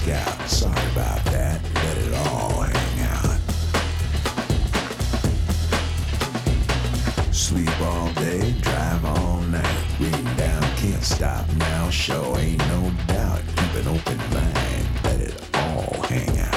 Scout. Sorry about that. Let it all hang out. Sleep all day, drive all night. Reading down, can't stop now. Show ain't no doubt. Keep an open mind. Let it all hang out.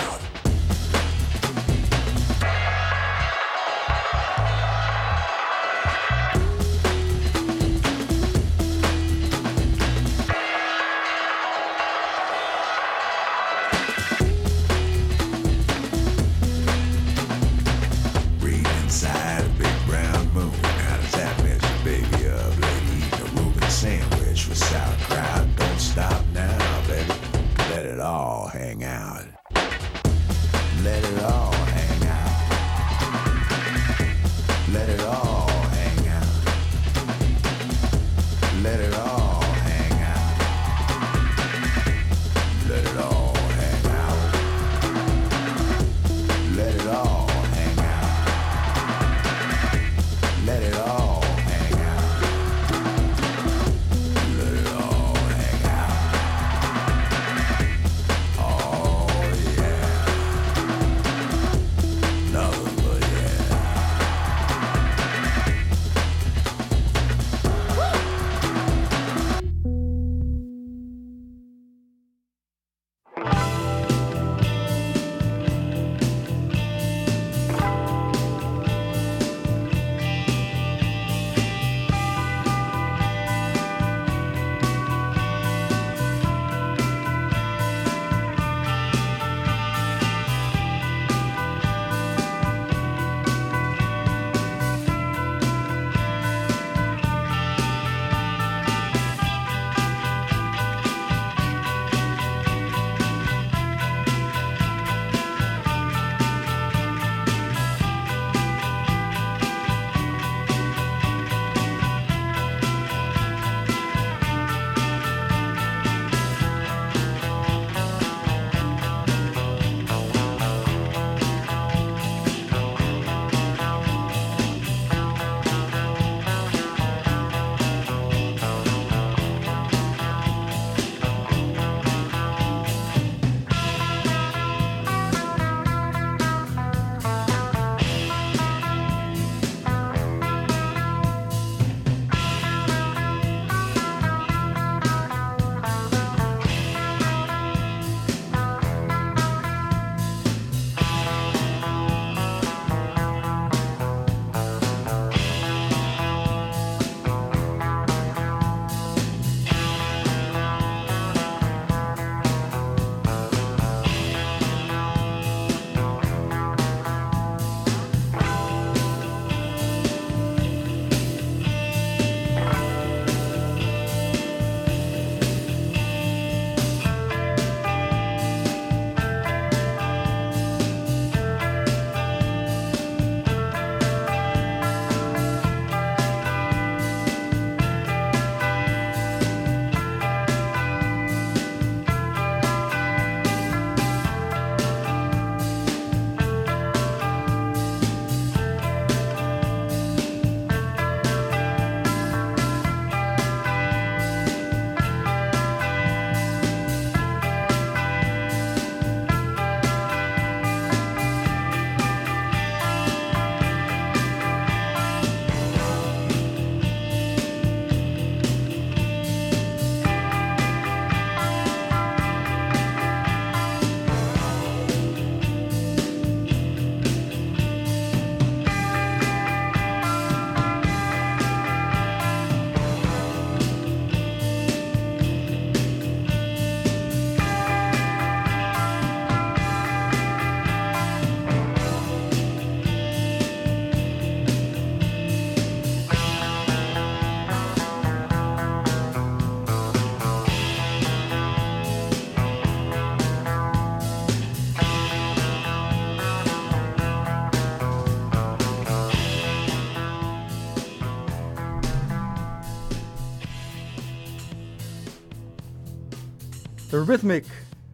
The rhythmic,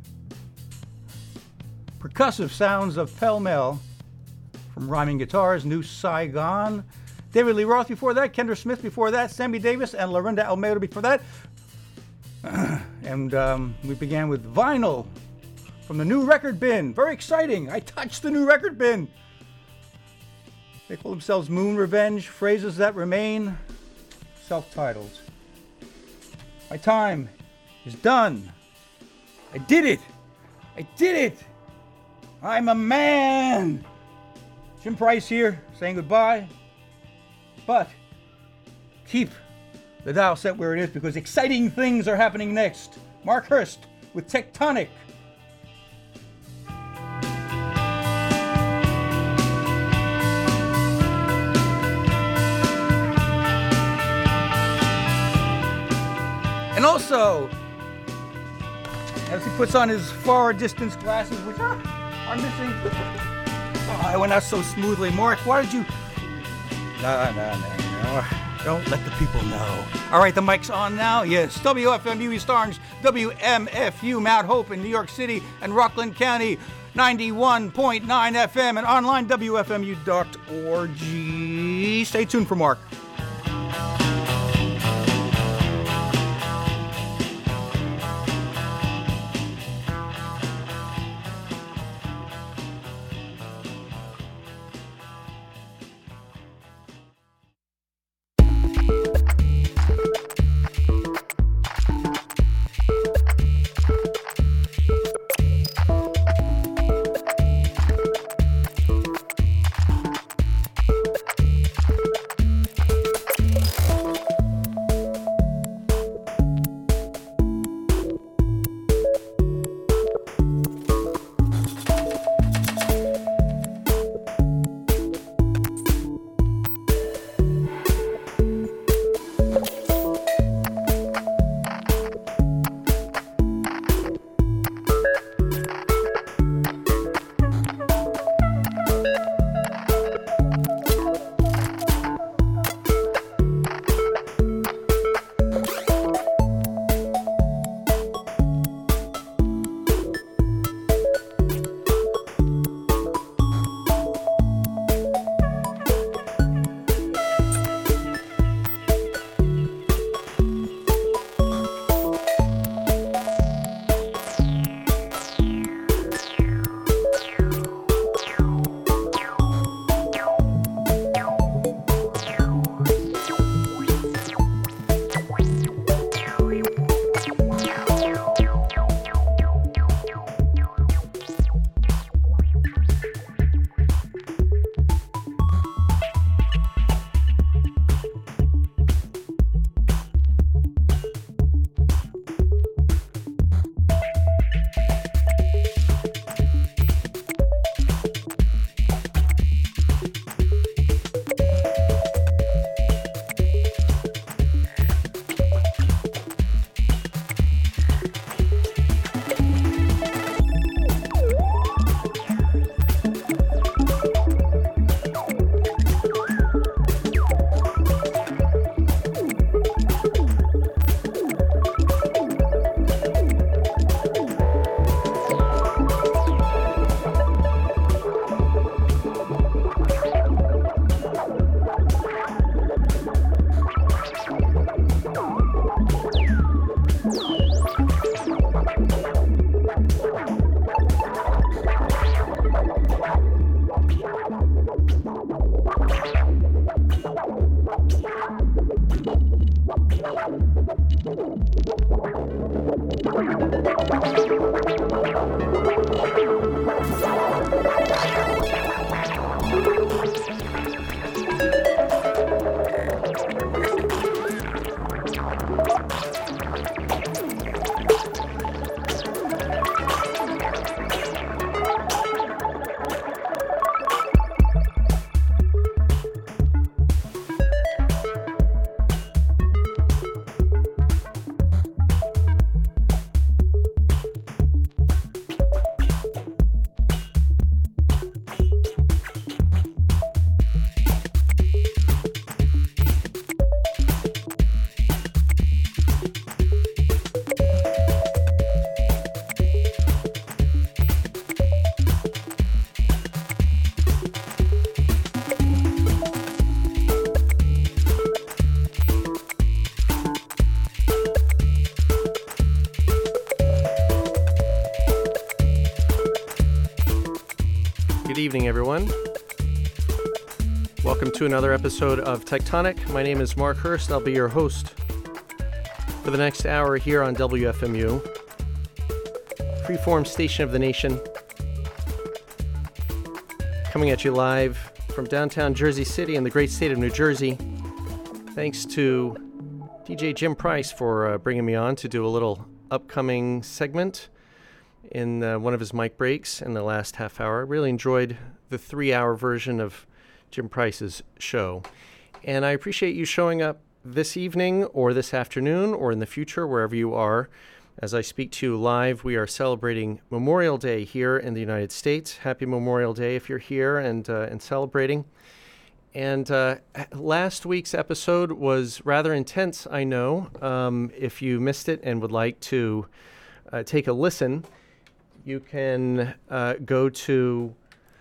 percussive sounds of Pell Mell from Rhyming Guitars, New Saigon. David Lee Roth before that, Kendra Smith before that, Sammy Davis and Lorinda Almeida before that. And we began with Vinyl from the new record bin. Very exciting. I touched the new record bin. They call themselves Moon Revenge, Phrases That Remain, self-titled. My time is done. I did it. I did it. I'm a man. Jim Price here, saying goodbye. But keep the dial set where it is because exciting things are happening next. Mark Hurst with Tectonic. And also, as he puts on his far distance glasses, which are missing. Oh, I went out so smoothly. Mark, why did you... No. Don't let the people know. All right, the mic's on now. Yes, WFMU East Orange, WMFU Mount Hope in New York City and Rockland County, 91.9 FM and online WFMU.org. Stay tuned for Mark. evening, everyone. Welcome to another episode of Tectonic. My name is Mark Hurst. I'll be your host for the next hour here on WFMU, freeform station of the nation, coming at you live from downtown Jersey City in the great state of New Jersey. Thanks to DJ Jim Price for bringing me on to do a little upcoming segment in one of his mic breaks in the last half hour. I really enjoyed the 3-hour version of Jim Price's show. And I appreciate you showing up this evening or this afternoon or in the future, wherever you are. As I speak to you live, we are celebrating Memorial Day here in the United States. Happy Memorial Day if you're here and celebrating. And last week's episode was rather intense, I know. If you missed it and would like to take a listen, you can go to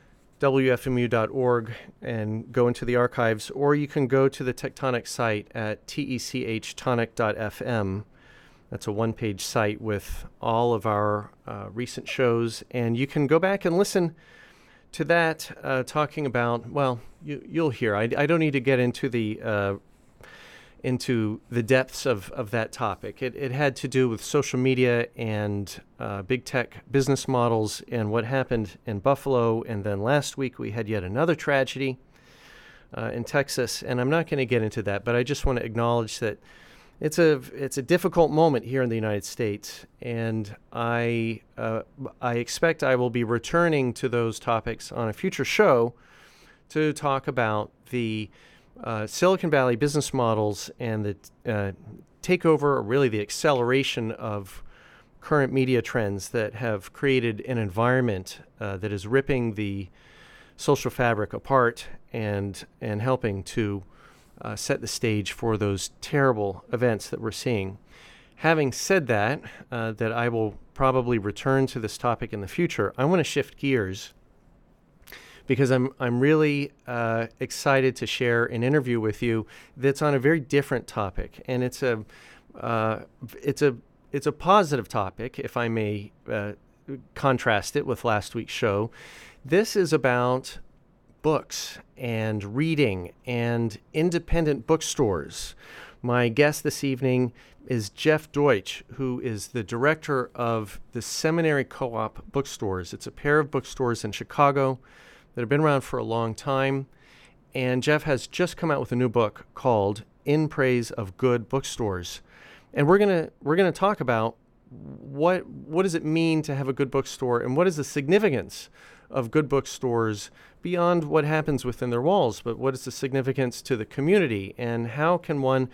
WFMU.org and go into the archives, or you can go to the Tectonic site at techtonic.fm. That's a one-page site with all of our recent shows, and you can go back and listen to that, talking about, well, you'll hear. I don't need to get into the depths of that topic. It had to do with social media and big tech business models and what happened in Buffalo. And then last week we had yet another tragedy in Texas. And I'm not going to get into that, but I just want to acknowledge that it's a difficult moment here in the United States. And I expect I will be returning to those topics on a future show to talk about the Silicon Valley business models and the takeover, or really the acceleration of current media trends that have created an environment that is ripping the social fabric apart and helping to set the stage for those terrible events that we're seeing. Having said that, that I will probably return to this topic in the future, I want to shift gears because I'm really excited to share an interview with you that's on a very different topic, and it's a positive topic, if I may contrast it with last week's show. This is about books and reading and independent bookstores. My guest this evening is Jeff Deutsch, who is the director of the Seminary Co-op bookstores. It's a pair of bookstores in Chicago that have been around for a long time. And Jeff has just come out with a new book called In Praise of Good Bookstores. And we're gonna talk about what does it mean to have a good bookstore, and what is the significance of good bookstores beyond what happens within their walls, but what is the significance to the community, and how can one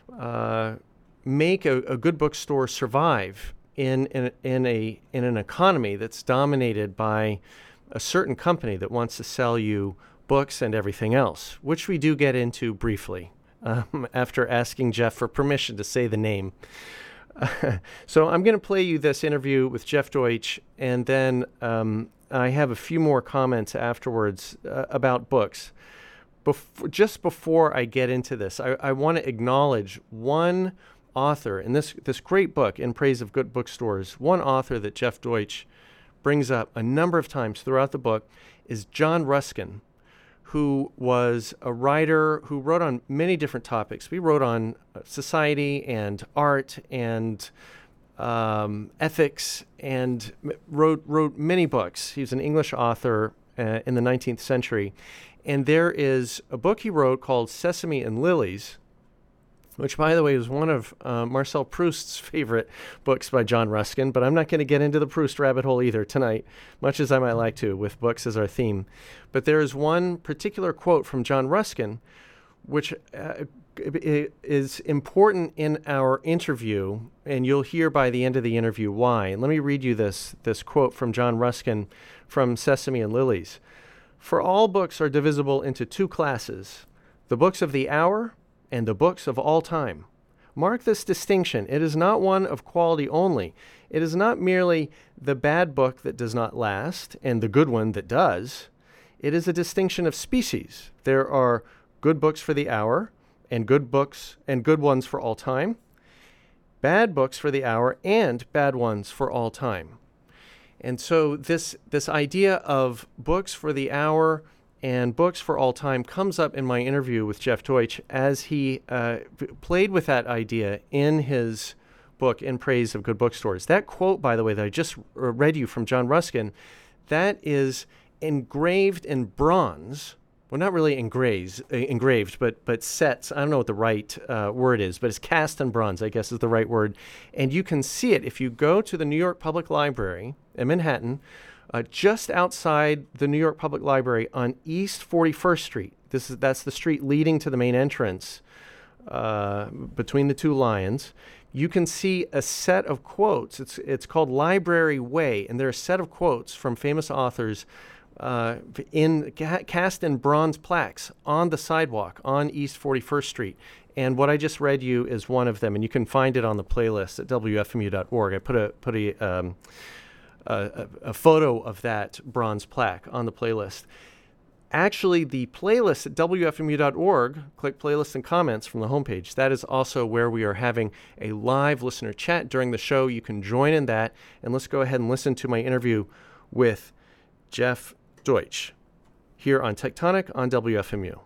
make a good bookstore survive in an economy that's dominated by a certain company that wants to sell you books and everything else, which we do get into briefly after asking Jeff for permission to say the name. So I'm going to play you this interview with Jeff Deutsch, and then I have a few more comments afterwards about books. Just before I get into this, I want to acknowledge one author in this great book, In Praise of Good Bookstores. One author that Jeff Deutsch brings up a number of times throughout the book is John Ruskin, who was a writer who wrote on many different topics. We wrote on society and art and ethics, and wrote many books. He was an English author in the 19th century. And there is a book he wrote called Sesame and Lilies, which, by the way, is one of Marcel Proust's favorite books by John Ruskin. But I'm not going to get into the Proust rabbit hole either tonight, much as I might like to, with books as our theme. But there is one particular quote from John Ruskin, which is important in our interview, and you'll hear by the end of the interview why. And let me read you this quote from John Ruskin from Sesame and Lilies. "For all books are divisible into two classes, the books of the hour and the books of all time. Mark this distinction. It is not one of quality only. It is not merely the bad book that does not last and the good one that does. It is a distinction of species. There are good books for the hour and good books and good ones for all time, bad books for the hour and bad ones for all time." And so this idea of books for the hour and books for all time comes up in my interview with Jeff Deutsch as he played with that idea in his book, In Praise of Good Bookstores. That quote, by the way, that I just read you from John Ruskin, that is engraved in bronze. Well, not really engraved, but sets. I don't know what the right word is, but it's cast in bronze, I guess is the right word. And you can see it if you go to the New York Public Library in Manhattan, just outside the New York Public Library on East 41st Street. That's the street leading to the main entrance between the two lions. You can see a set of quotes. It's called Library Way, and there are a set of quotes from famous authors cast in bronze plaques on the sidewalk on East 41st Street. And what I just read you is one of them, and you can find it on the playlist at wfmu.org. I put a photo of that bronze plaque on the playlist. Actually, the playlist at wfmu.org, click playlists and comments from the homepage. That is also where we are having a live listener chat during the show. You can join in that, and let's go ahead and listen to my interview with Jeff Deutsch here on Tectonic on WFMU.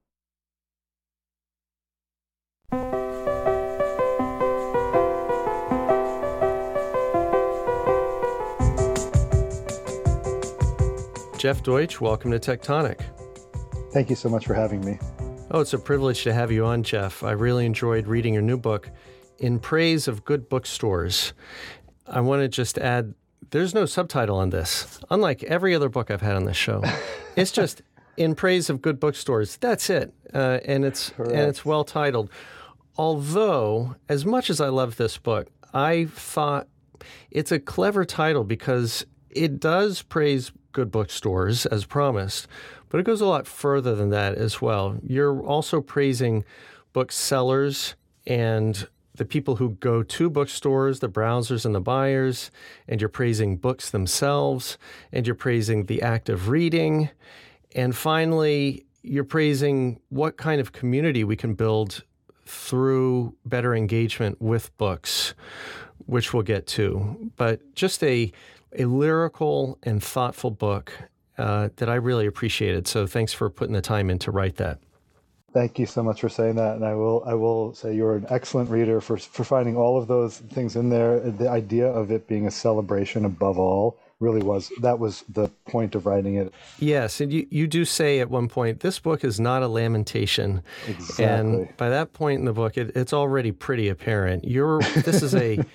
Jeff Deutsch, welcome to Tectonic. Thank you so much for having me. Oh, it's a privilege to have you on, Jeff. I really enjoyed reading your new book, In Praise of Good Bookstores. I want to just add, there's no subtitle on this, unlike every other book I've had on this show. It's just In Praise of Good Bookstores. That's it. And it's well titled. Although, as much as I love this book, I thought it's a clever title because it does praise good bookstores as promised, but it goes a lot further than that as well. You're also praising booksellers and the people who go to bookstores, the browsers and the buyers, and you're praising books themselves, and you're praising the act of reading. And finally, you're praising what kind of community we can build through better engagement with books, which we'll get to. But just a lyrical and thoughtful book that I really appreciated. So thanks for putting the time in to write that. Thank you so much for saying that. And I will say you're an excellent reader for finding all of those things in there. The idea of it being a celebration above all really was the point of writing it. Yes, and you do say at one point, this book is not a lamentation. Exactly. And by that point in the book, it's already pretty apparent. This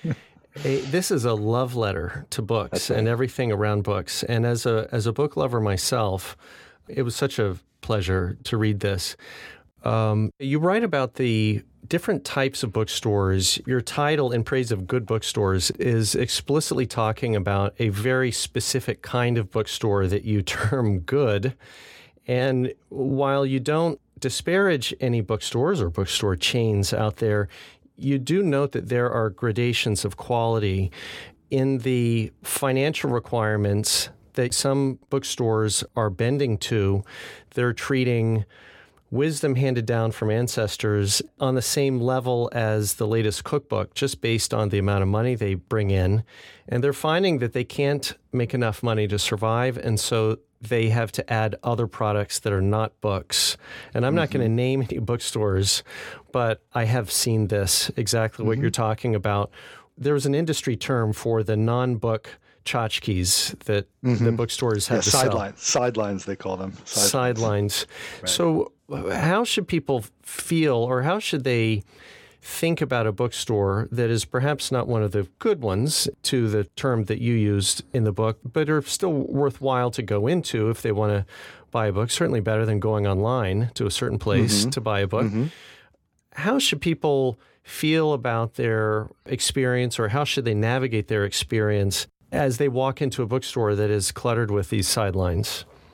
is a love letter to books and everything around books. And as a book lover myself, it was such a pleasure to read this. You write about the different types of bookstores. Your title, In Praise of Good Bookstores, is explicitly talking about a very specific kind of bookstore that you term good. And while you don't disparage any bookstores or bookstore chains out there, you do note that there are gradations of quality in the financial requirements that some bookstores are bending to. They're treating wisdom handed down from ancestors on the same level as the latest cookbook, just based on the amount of money they bring in. And they're finding that they can't make enough money to survive, and so they have to add other products that are not books. And I'm not going to name any bookstores, but I have seen this, exactly what you're talking about. There's an industry term for the non-book tchotchkes that the bookstores have to sell. Sidelines, they call them. Sidelines. Right. So how should people feel, or how should they think about a bookstore that is perhaps not one of the good ones, to the term that you used in the book, but are still worthwhile to go into if they want to buy a book? Certainly better than going online to a certain place to buy a book. How should people feel about their experience, or how should they navigate their experience as they walk into a bookstore that is cluttered with these sidelines?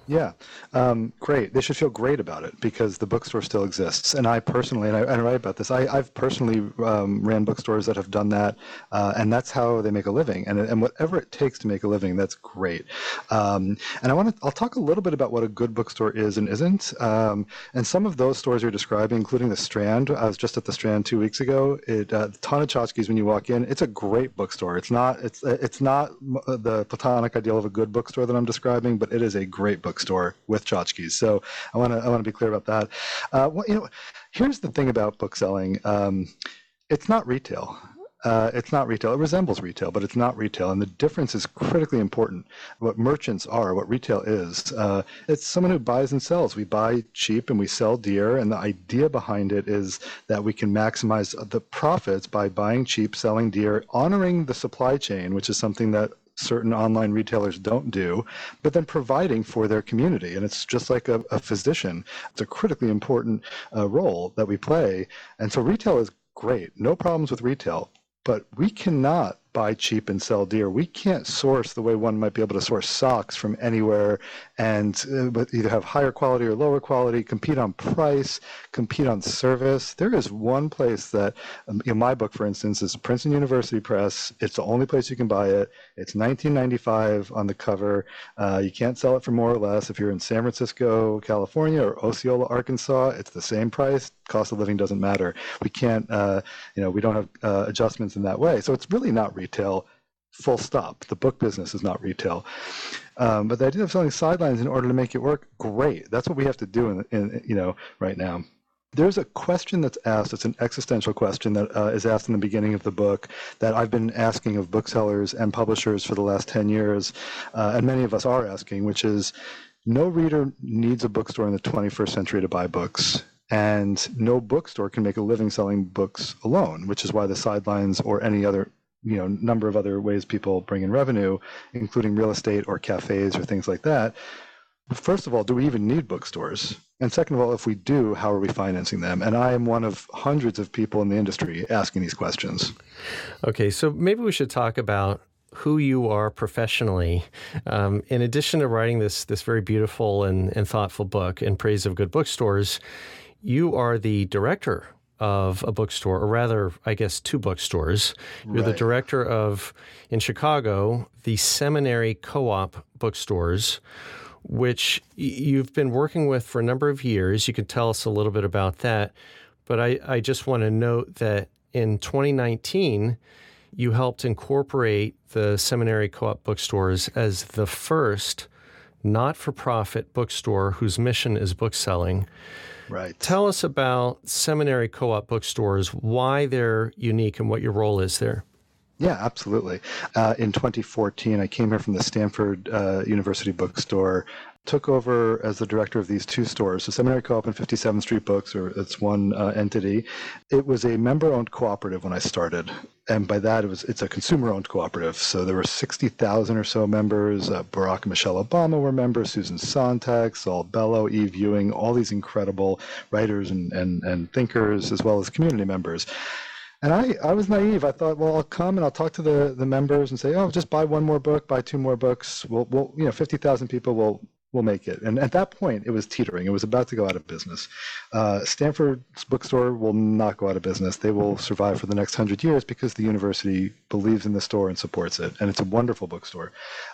Yeah, great. They should feel great about it because the bookstore still exists. And I personally, and I write about this, I've personally ran bookstores that have done that, and that's how they make a living. And whatever it takes to make a living, that's great. And I'll talk a little bit about what a good bookstore is and isn't. And some of those stores you're describing, including the Strand. I was just at the Strand 2 weeks ago. A ton of tchotchkes when you walk in. It's a great bookstore. It's not the platonic ideal of a good bookstore that I'm describing, but it is a great bookstore with tchotchkes. So I want to be clear about that. Here's the thing about bookselling. It's not retail. It's not retail. It resembles retail, but it's not retail. And the difference is critically important. What merchants are, what retail is, it's someone who buys and sells. We buy cheap and we sell dear. And the idea behind it is that we can maximize the profits by buying cheap, selling dear, honoring the supply chain, which is something that certain online retailers don't do, but then providing for their community. And it's just like a physician. It's a critically important role that we play. And so retail is great. No problems with retail. But we cannot buy cheap and sell dear. We can't source the way one might be able to source socks from anywhere and either have higher quality or lower quality, compete on price, compete on service. There is one place that, my book, for instance, is Princeton University Press. It's the only place you can buy it. It's $19.95 on the cover. You can't sell it for more or less. If you're in San Francisco, California, or Osceola, Arkansas, it's the same price. Cost of living doesn't matter. We can't, we don't have adjustments in that way. So it's really not retail, full stop. The book business is not retail. But the idea of selling sidelines in order to make it work, great. That's what we have to do in right now. There's a question that's asked. It's an existential question that is asked in the beginning of the book that I've been asking of booksellers and publishers for the last 10 years, and many of us are asking, which is, no reader needs a bookstore in the 21st century to buy books. And no bookstore can make a living selling books alone, which is why the sidelines or any other number of other ways people bring in revenue, including real estate or cafes or things like that. First of all, do we even need bookstores? And second of all, if we do, how are we financing them? And I am one of hundreds of people in the industry asking these questions. Okay, so maybe we should talk about who you are professionally. In addition to writing this very beautiful and thoughtful book in praise of good bookstores, you are the director of a bookstore, or rather, I guess, two bookstores. You're the director of, in Chicago, the Seminary Co-op bookstores, which you've been working with for a number of years. You can tell us a little bit about that. But I just want to note that in 2019, you helped incorporate the Seminary Co-op bookstores as the first not-for-profit bookstore whose mission is bookselling. Right. Tell us about Seminary Co-op bookstores, why they're unique and what your role is there. Yeah, absolutely. In 2014, I came here from the Stanford University bookstore, took over as the director of these two stores, the Seminary Co-op and 57th Street Books, or it's one entity. It was a member-owned cooperative when I started. And by that, it's a consumer-owned cooperative. So there were 60,000 or so members. Barack and Michelle Obama were members, Susan Sontag, Saul Bellow, Eve Ewing, all these incredible writers and thinkers, as well as community members. And I was naive. I thought, well, I'll come and I'll talk to the members and say, oh, just buy one more book, buy two more books. We'll 50,000 people will make it. And at that point, it was teetering. It was about to go out of business. Stanford's bookstore will not go out of business. They will survive for the next 100 years because the university believes in the store and supports it. And it's a wonderful bookstore.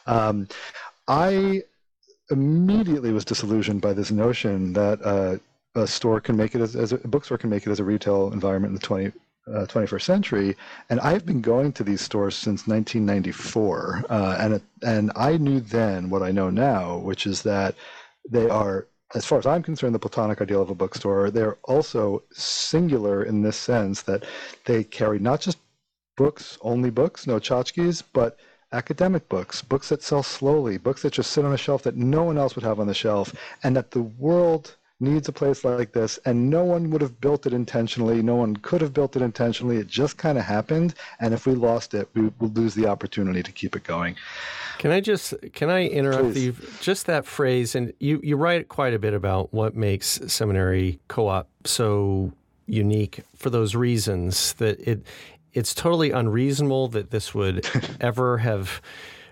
I immediately was disillusioned by this notion that a store can make it as a bookstore can make it as a retail environment in the 21st century, and I've been going to these stores since 1994, and I knew then what I know now, which is that they are, as far as I'm concerned, the platonic ideal of a bookstore. They're also singular in this sense that they carry not just books, only books, no tchotchkes, but academic books, books that sell slowly, books that just sit on a shelf that no one else would have on the shelf, and that the world needs a place like this, and no one would have built it intentionally. No one could have built it intentionally. It just kind of happened, and if we lost it, we will lose the opportunity to keep it going. Can I interrupt you? Just that phrase, and you write quite a bit about what makes Seminary Co-op so unique for those reasons, that it's totally unreasonable that this would ever have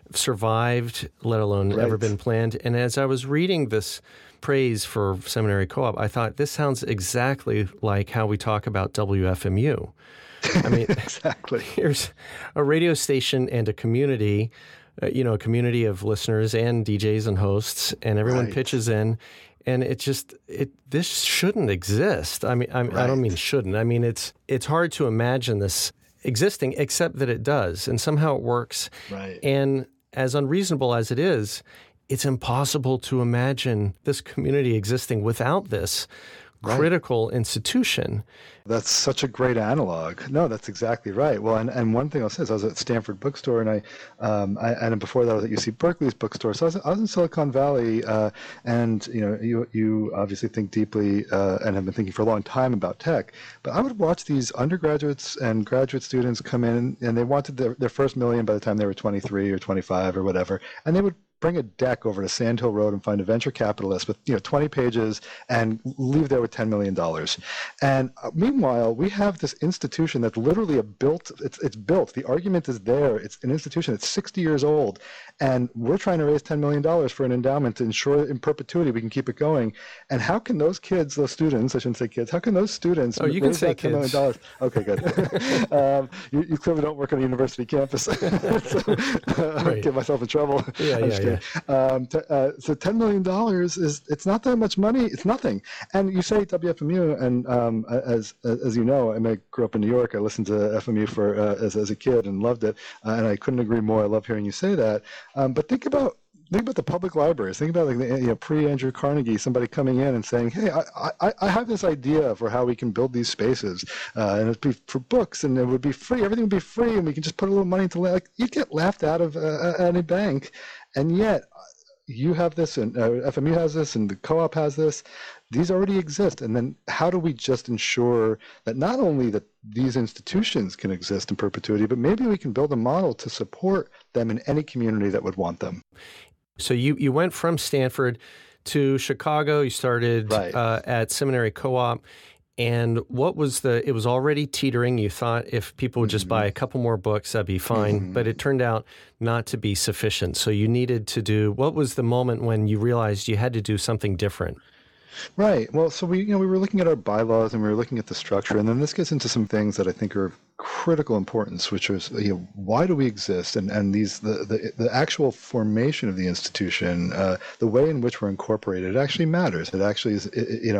survived, let alone ever been planned. And as I was reading this praise for Seminary Co-op, I thought, this sounds exactly like how we talk about WFMU. I mean, exactly. Here's a radio station and a community, a community of listeners and DJs and hosts, and everyone pitches in. And this shouldn't exist. I mean, I don't mean shouldn't. I mean, it's hard to imagine this existing, except that it does, and somehow it works. Right. And as unreasonable as it is, it's impossible to imagine this community existing without this critical institution. That's such a great analog. No, that's exactly right. Well, and one thing I'll say is I was at Stanford Bookstore, and and before that I was at UC Berkeley's bookstore. So I was in Silicon Valley, and you obviously think deeply and have been thinking for a long time about tech. But I would watch these undergraduates and graduate students come in, and they wanted their first million by the time they were 23 or 25 or whatever, and they would bring a deck over to Sand Hill Road and find a venture capitalist with 20 pages and leave there with $10 million. And meanwhile, we have this institution that's literally it's built. The argument is there. It's an institution that's 60 years old. And we're trying to raise $10 million for an endowment to ensure in perpetuity we can keep it going. And how can those students, I shouldn't say kids, how can those students you can say $10 million? Okay, good. You clearly don't work on a university campus. So I get myself in trouble. Yeah. So $10 million it's not that much money. It's nothing. And you say WFMU, and as you know, I grew up in New York. I listened to FMU as a kid and loved it, and I couldn't agree more. I love hearing you say that. But think about the public libraries. Think about pre-Andrew Carnegie, somebody coming in and saying, "Hey, I have this idea for how we can build these spaces, and it'd be for books, and it would be free. Everything would be free, and we can just put a little money into you'd get laughed out of any bank." And yet, you have this, and FMU has this, and the co-op has this. These already exist. And then how do we just ensure that not only that these institutions can exist in perpetuity, but maybe we can build a model to support them in any community that would want them? So you went from Stanford to Chicago. You started at Seminary Co-op. And what was it was already teetering. You thought if people would just buy a couple more books, that'd be fine. But it turned out not to be sufficient. So you needed to what was the moment when you realized you had to do something different? Right. Well, so we were looking at our bylaws, and we were looking at the structure. And then this gets into some things that I think are of critical importance, which is, why do we exist? And these, the actual formation of the institution, the way in which we're incorporated, it actually matters. It actually is,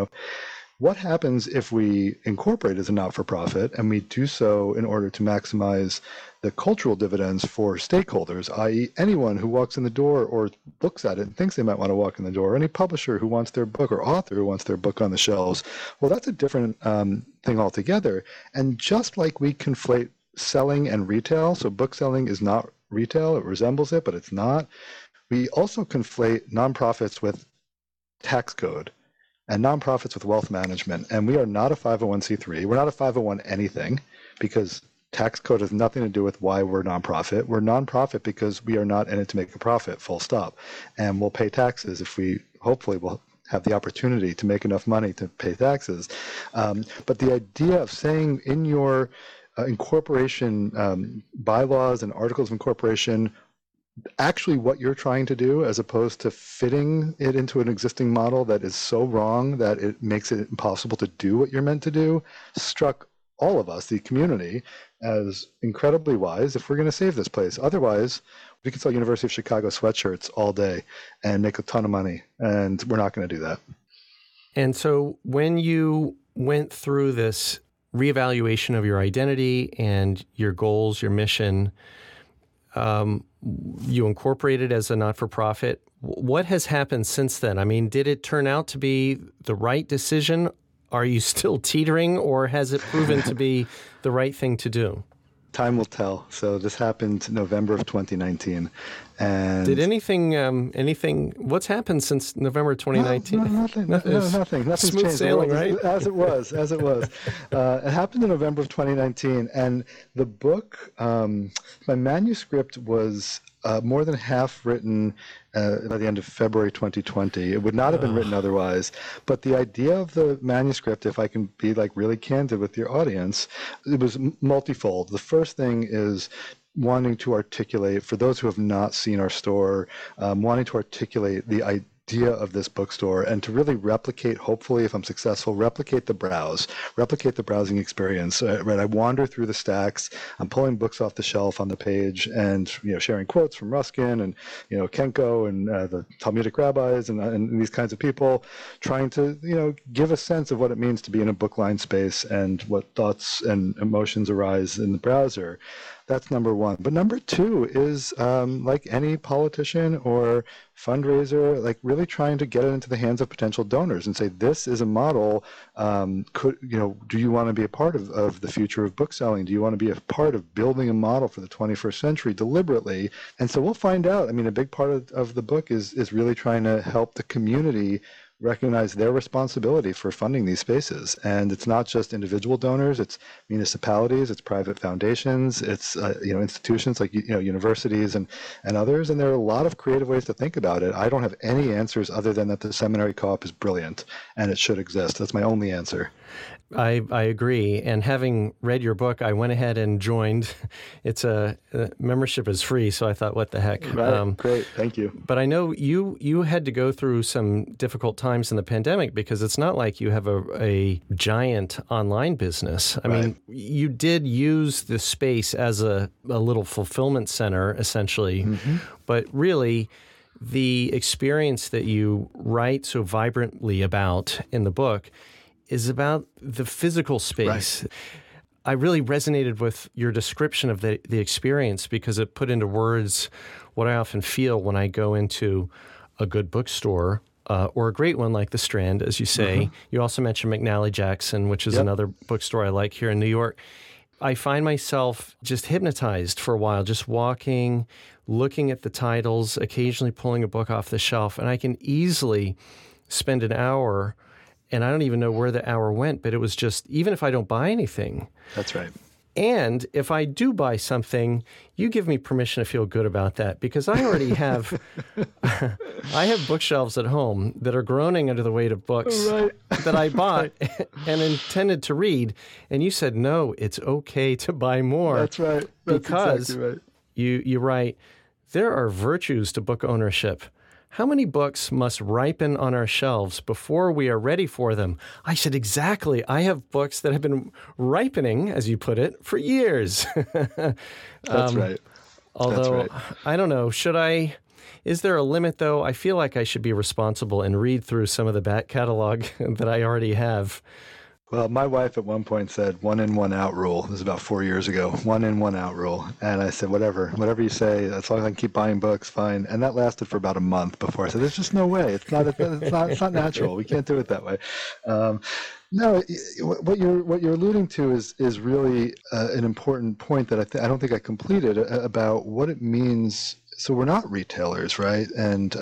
what happens if we incorporate as a not-for-profit and we do so in order to maximize the cultural dividends for stakeholders, i.e. anyone who walks in the door or looks at it and thinks they might want to walk in the door, any publisher who wants their book or author who wants their book on the shelves? Well, that's a different thing altogether. And just like we conflate selling and retail, so book selling is not retail, it resembles it, but it's not. We also conflate nonprofits with tax code and nonprofits with wealth management. And we are not a 501c3. We're not a 501 anything, because tax code has nothing to do with why we're nonprofit. We're nonprofit because we are not in it to make a profit, full stop. And we'll pay taxes if we hopefully will have the opportunity to make enough money to pay taxes. But the idea of saying in your incorporation bylaws and articles of incorporation, actually what you're trying to do, as opposed to fitting it into an existing model that is so wrong that it makes it impossible to do what you're meant to do, struck all of us, the community, as incredibly wise if we're going to save this place. Otherwise, we can sell University of Chicago sweatshirts all day and make a ton of money, and we're not going to do that. And so when you went through this reevaluation of your identity and your goals, your mission, you incorporated as a not-for-profit. What has happened since then? I mean, did it turn out to be the right decision? Are you still teetering, or has it proven to be the right thing to do? Time will tell. So this happened November of 2019. And did anything, what's happened since November 2019? No, nothing. Nothing's smooth changed. Sailing, right? As it was. It happened in November of 2019. And the book, my manuscript was more than half written by the end of February 2020. It would not have been written otherwise. But the idea of the manuscript, if I can be really candid with your audience, it was multifold. The first thing is, wanting to articulate, for those who have not seen our store, wanting to articulate the idea of this bookstore and to really replicate, hopefully, if I'm successful, replicate the browsing experience. Right, I wander through the stacks, I'm pulling books off the shelf on the page, and sharing quotes from Ruskin and Kenko and the Talmudic rabbis and these kinds of people, trying to give a sense of what it means to be in a book-lined space and what thoughts and emotions arise in the browser. That's number one. But number two is, like any politician or fundraiser, like really trying to get it into the hands of potential donors and say, this is a model. Do you want to be a part of the future of bookselling? Do you want to be a part of building a model for the 21st century deliberately? And so we'll find out. I mean, a big part of the book is really trying to help the community recognize their responsibility for funding these spaces. And it's not just individual donors, it's municipalities, it's private foundations, it's institutions like universities and others. And there are a lot of creative ways to think about it. I don't have any answers other than that the seminary co-op is brilliant and it should exist. That's my only answer. I agree. And having read your book, I went ahead and joined. It's membership is free, so I thought, what the heck? Right. Great. Thank you. But I know you had to go through some difficult times in the pandemic because it's not like you have a giant online business. I mean, you did use the space as a little fulfillment center, essentially. Mm-hmm. But really, the experience that you write so vibrantly about in the book is about the physical space. Right. I really resonated with your description of the experience because it put into words what I often feel when I go into a good bookstore or a great one like the Strand, as you say. Mm-hmm. You also mentioned McNally Jackson, which is another bookstore I like here in New York. I find myself just hypnotized for a while, just walking, looking at the titles, occasionally pulling a book off the shelf, and I can easily spend an hour. And I don't even know where the hour went, but it was just, even if I don't buy anything. That's right. And if I do buy something, you give me permission to feel good about that because I already have, I have bookshelves at home that are groaning under the weight of books that I bought and intended to read. And you said, no, it's okay to buy more. That's right. That's because exactly right. You write, there are virtues to book ownership. How many books must ripen on our shelves before we are ready for them? I said, exactly. I have books that have been ripening, as you put it, for years. That's right. Although, That's right. I don't know, is there a limit, though? I feel like I should be responsible and read through some of the back catalog that I already have. Well, my wife at one point said 1 in, 1 out rule. This was about 4 years ago. 1 in, 1 out rule. And I said, whatever you say, as long as I can keep buying books, fine. And that lasted for about a month before I said, there's just no way. It's not natural. We can't do it that way. No, what you're alluding to is really an important point that I don't think I completed about what it means. So we're not retailers, right?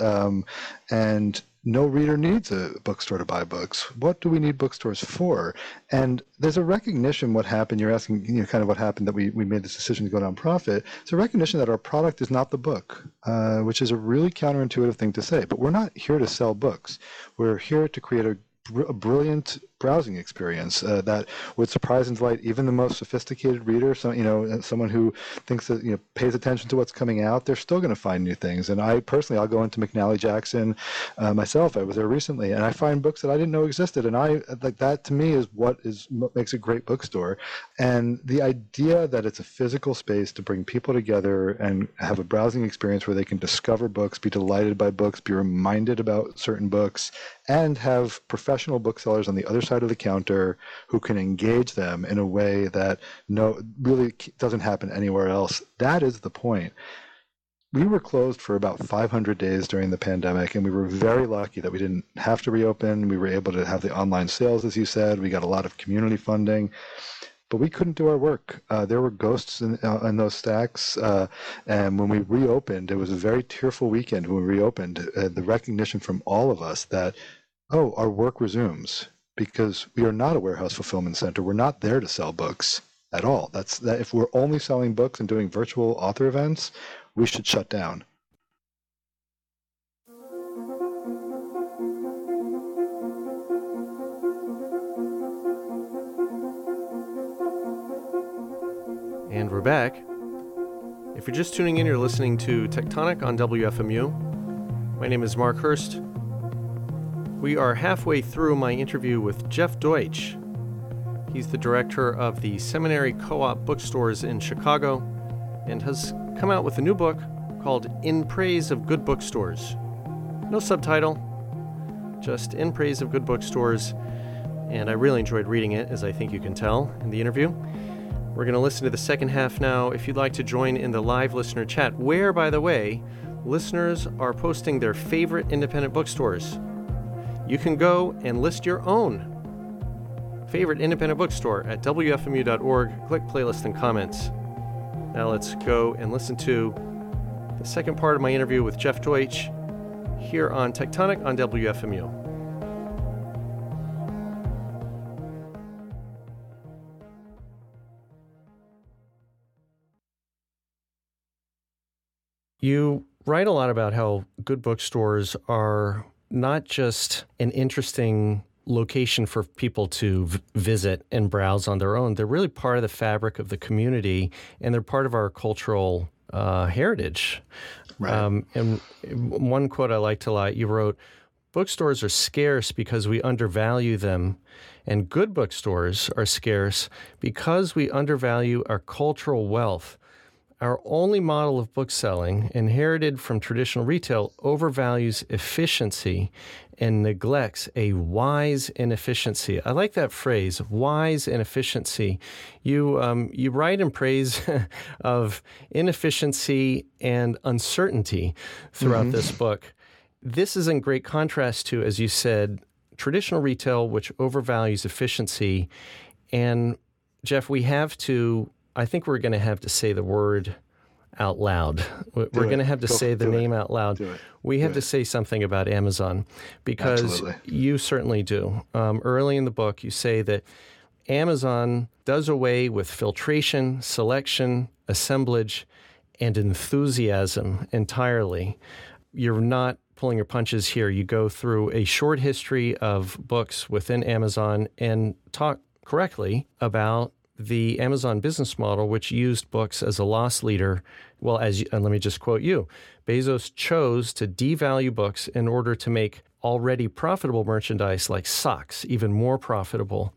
And no reader needs a bookstore to buy books. What do we need bookstores for? And there's a recognition what happened. You're asking, kind of what happened that we made this decision to go down profit. It's a recognition that our product is not the book, which is a really counterintuitive thing to say. But we're not here to sell books. We're here to create a brilliant browsing experience that would surprise and delight even the most sophisticated reader. So, someone who thinks that, pays attention to what's coming out, they're still going to find new things. And I'll go into McNally Jackson myself. I was there recently, and I find books that I didn't know existed. And that to me is what makes a great bookstore. And the idea that it's a physical space to bring people together and have a browsing experience where they can discover books, be delighted by books, be reminded about certain books, and have professional booksellers on the other side of the counter who can engage them in a way that really doesn't happen anywhere else. That is the point. We were closed for about 500 days during the pandemic, and we were very lucky that we didn't have to reopen. We were able to have the online sales, as you said. We got a lot of community funding, but we couldn't do our work. There were ghosts in those stacks, and when we reopened, it was a very tearful weekend when we reopened. The recognition from all of us that, our work resumes, because we are not a warehouse fulfillment center. We're not there to sell books at all. That if we're only selling books and doing virtual author events, we should shut down. And we're back. If you're just tuning in, you're listening to Tectonic on WFMU. My name is Mark Hurst. We are halfway through my interview with Jeff Deutsch. He's the director of the Seminary Co-op bookstores in Chicago and has come out with a new book called In Praise of Good Bookstores. No subtitle, just In Praise of Good Bookstores, and I really enjoyed reading it, as I think you can tell in the interview. We're going to listen to the second half now. If you'd like to join in the live listener chat, where, by the way, listeners are posting their favorite independent bookstores. You can go and list your own favorite independent bookstore at WFMU.org. Click playlist and comments. Now let's go and listen to the second part of my interview with Jeff Deutsch here on Tectonic on WFMU. You write a lot about how good bookstores are not just an interesting location for people to visit and browse on their own. They're really part of the fabric of the community, and they're part of our cultural heritage. Right. And one quote I liked a lot, you wrote, "Bookstores are scarce because we undervalue them, and good bookstores are scarce because we undervalue our cultural wealth. Our only model of bookselling, inherited from traditional retail, overvalues efficiency and neglects a wise inefficiency." I like that phrase, wise inefficiency. You write in praise of inefficiency and uncertainty throughout this book. This is in great contrast to, as you said, traditional retail, which overvalues efficiency. And Jeff, I think we're going to have to say the word out loud. We're going to have to say the name out loud. We have to say something about Amazon, because Absolutely. You certainly do. Early in the book, you say that Amazon does away with filtration, selection, assemblage, and enthusiasm entirely. You're not pulling your punches here. You go through a short history of books within Amazon and talk correctly about the Amazon business model, which used books as a loss leader. Well, and let me just quote you. Bezos chose to devalue books in order to make already profitable merchandise like socks even more profitable.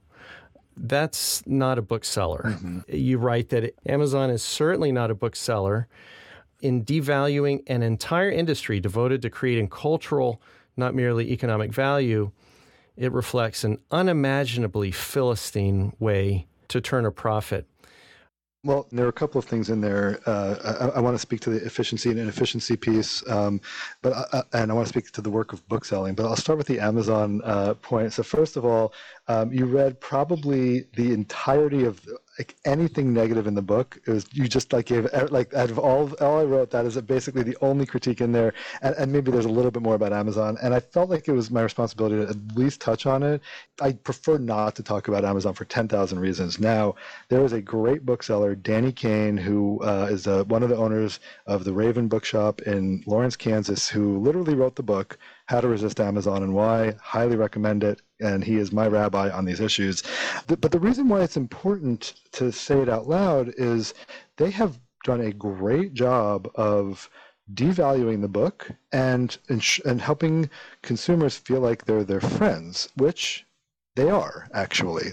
That's not a bookseller. You write that Amazon is certainly not a bookseller in devaluing an entire industry devoted to creating cultural, not merely economic value. It reflects an unimaginably Philistine way to turn a profit. Well, there are a couple of things in there. I want to speak to the efficiency and inefficiency piece, and I want to speak to the work of bookselling. But I'll start with the Amazon point. So first of all, you read probably the entirety of anything negative in the book. It was, you just gave out of all I wrote, that is basically the only critique in there, and maybe there's a little bit more about Amazon. And I felt like it was my responsibility to at least touch on it. I prefer not to talk about Amazon for 10,000 reasons. Now, there is a great bookseller, Danny Kane, who is one of the owners of the Raven Bookshop in Lawrence, Kansas, who literally wrote the book, How to Resist Amazon and Why. Highly recommend it. And he is my rabbi on these issues. But the reason why it's important to say it out loud is they have done a great job of devaluing the book and helping consumers feel like they're their friends, which they are actually.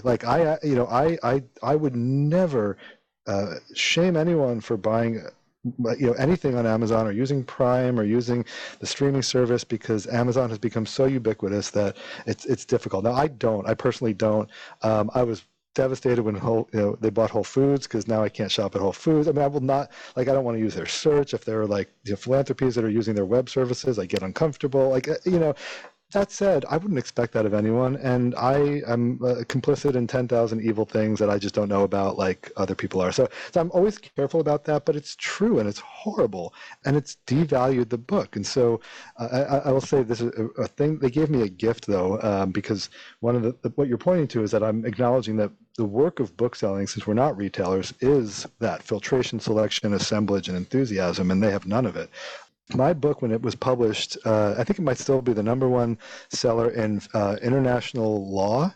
I would never shame anyone for buying anything on Amazon or using Prime or using the streaming service, because Amazon has become so ubiquitous that it's difficult. Now, I personally don't. I was devastated when they bought Whole Foods, because now I can't shop at Whole Foods. I mean, I will not, I don't want to use their search. If there are philanthropies that are using their web services, I get uncomfortable. That said, I wouldn't expect that of anyone, and I am complicit in 10,000 evil things that I just don't know about like other people are. So I'm always careful about that, but it's true, and it's horrible, and it's devalued the book. And so I will say this is a thing. They gave me a gift, though, because one of what you're pointing to is that I'm acknowledging that the work of bookselling, since we're not retailers, is that filtration, selection, assemblage, and enthusiasm, and they have none of it. My book, when it was published, I think it might still be the #1 seller in international law.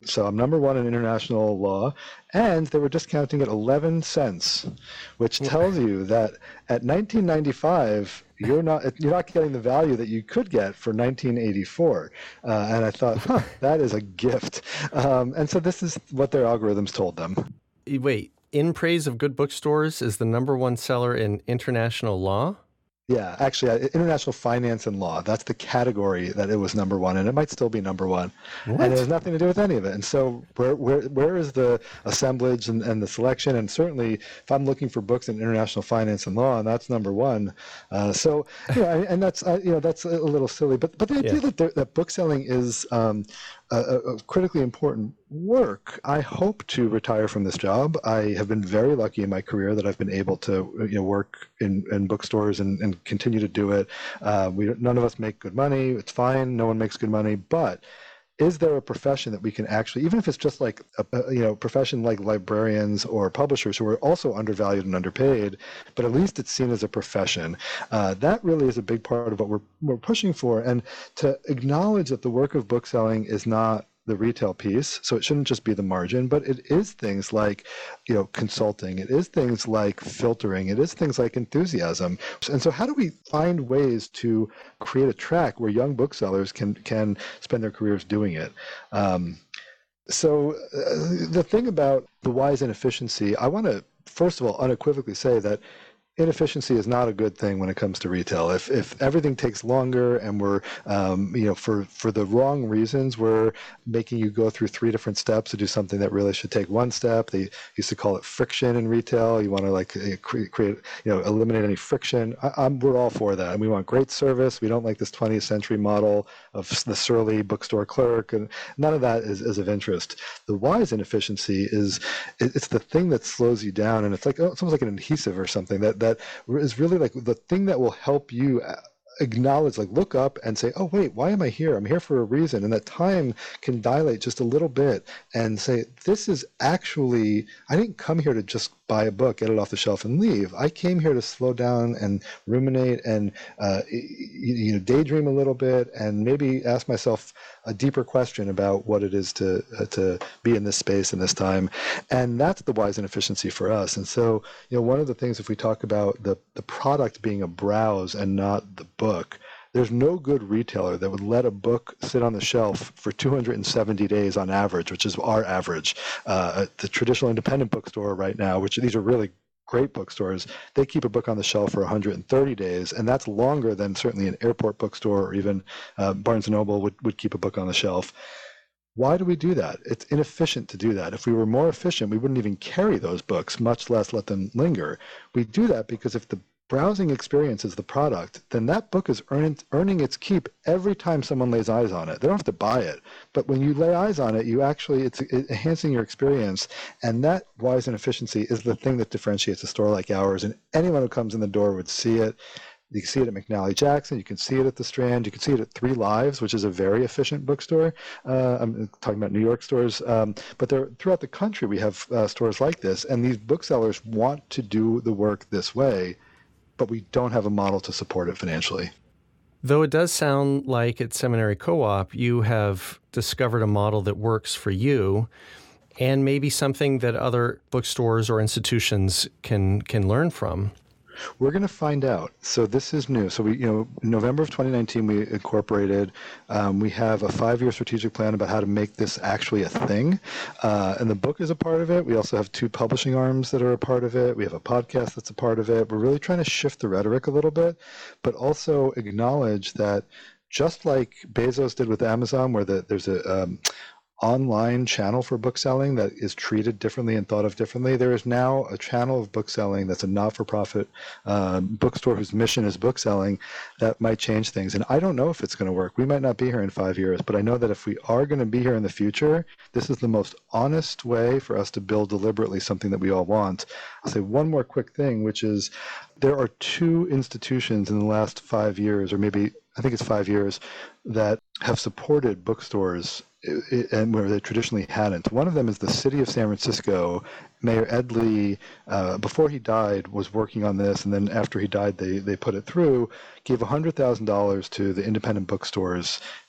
So I'm number one in international law, and they were discounting it 11 cents, which tells you that at 1995, you're not getting the value that you could get for 1984. And I thought, that is a gift. And so this is what their algorithms told them. Wait, In Praise of Good Bookstores is the number one seller in international law? Yeah, actually, international finance and law. That's the category that it was number one, and it might still be number one. What? And it has nothing to do with any of it. And so where is the assemblage and the selection? And certainly, if I'm looking for books in international finance and law, and that's number one. So, and that's that's a little silly. But the idea that book selling is a critically important work. I hope to retire from this job. I have been very lucky in my career that I've been able to work in bookstores and continue to do it. None of us make good money. It's fine. No one makes good money. But is there a profession that we can actually, even if it's just like a profession like librarians or publishers who are also undervalued and underpaid, but at least it's seen as a profession? That really is a big part of what we're pushing for. And to acknowledge that the work of bookselling is not the retail piece, so it shouldn't just be the margin, but it is things like consulting, it is things like filtering, it is things like enthusiasm. And so how do we find ways to create a track where young booksellers can spend their careers doing it? So the thing about the whys and efficiency, I want to first of all unequivocally say that inefficiency is not a good thing when it comes to retail. If everything takes longer and we're, for the wrong reasons, we're making you go through 3 different steps to do something that really should take 1 step. They used to call it friction in retail. You want to create, eliminate any friction. We're all for that. And we want great service. We don't like this 20th century model of the surly bookstore clerk, and none of that is of interest. The whys inefficiency it's the thing that slows you down, and it's like it's almost like an adhesive or something that is really like the thing that will help you acknowledge, like look up and say, oh wait, why am I here? I'm here for a reason. And that time can dilate just a little bit and say, this is actually, I didn't come here to just buy a book, get it off the shelf and leave. I came here to slow down and ruminate and daydream a little bit and maybe ask myself a deeper question about what it is to be in this space and this time. And that's the whys and efficiency for us. And so, one of the things, if we talk about the product being a browse and not the book, there's no good retailer that would let a book sit on the shelf for 270 days on average, which is our average. The traditional independent bookstore right now, which these are really great bookstores, they keep a book on the shelf for 130 days, and that's longer than certainly an airport bookstore or even Barnes & Noble would keep a book on the shelf. Why do we do that? It's inefficient to do that. If we were more efficient, we wouldn't even carry those books, much less let them linger. We do that because if the browsing experience is the product, then that book is earning its keep every time someone lays eyes on it. They don't have to buy it, but when you lay eyes on it, it's enhancing your experience. And that whys and efficiency is the thing that differentiates a store like ours. And anyone who comes in the door would see it. You can see it at McNally Jackson. You can see it at the Strand. You can see it at 3 Lives, which is a very efficient bookstore. I'm talking about New York stores, but throughout the country we have stores like this. And these booksellers want to do the work this way, but we don't have a model to support it financially. Though it does sound like at Seminary Co-op, you have discovered a model that works for you and maybe something that other bookstores or institutions can learn from. We're going to find out. So this is new. So we, November of 2019, we incorporated. We have a 5-year strategic plan about how to make this actually a thing. And the book is a part of it. We also have 2 publishing arms that are a part of it. We have a podcast that's a part of it. We're really trying to shift the rhetoric a little bit, but also acknowledge that just like Bezos did with Amazon, where there's a online channel for bookselling that is treated differently and thought of differently. There is now a channel of bookselling that's a not-for-profit bookstore whose mission is bookselling that might change things. And I don't know if it's going to work. We might not be here in 5 years, but I know that if we are going to be here in the future, this is the most honest way for us to build deliberately something that we all want. I'll say one more quick thing, which is there are 2 institutions in the last 5 years, or maybe I think it's 5 years, that have supported bookstores and where they traditionally hadn't. One of them is the city of San Francisco. Mayor Ed Lee, before he died, was working on this, and then after he died, they put it through, gave $100,000 to the independent bookstores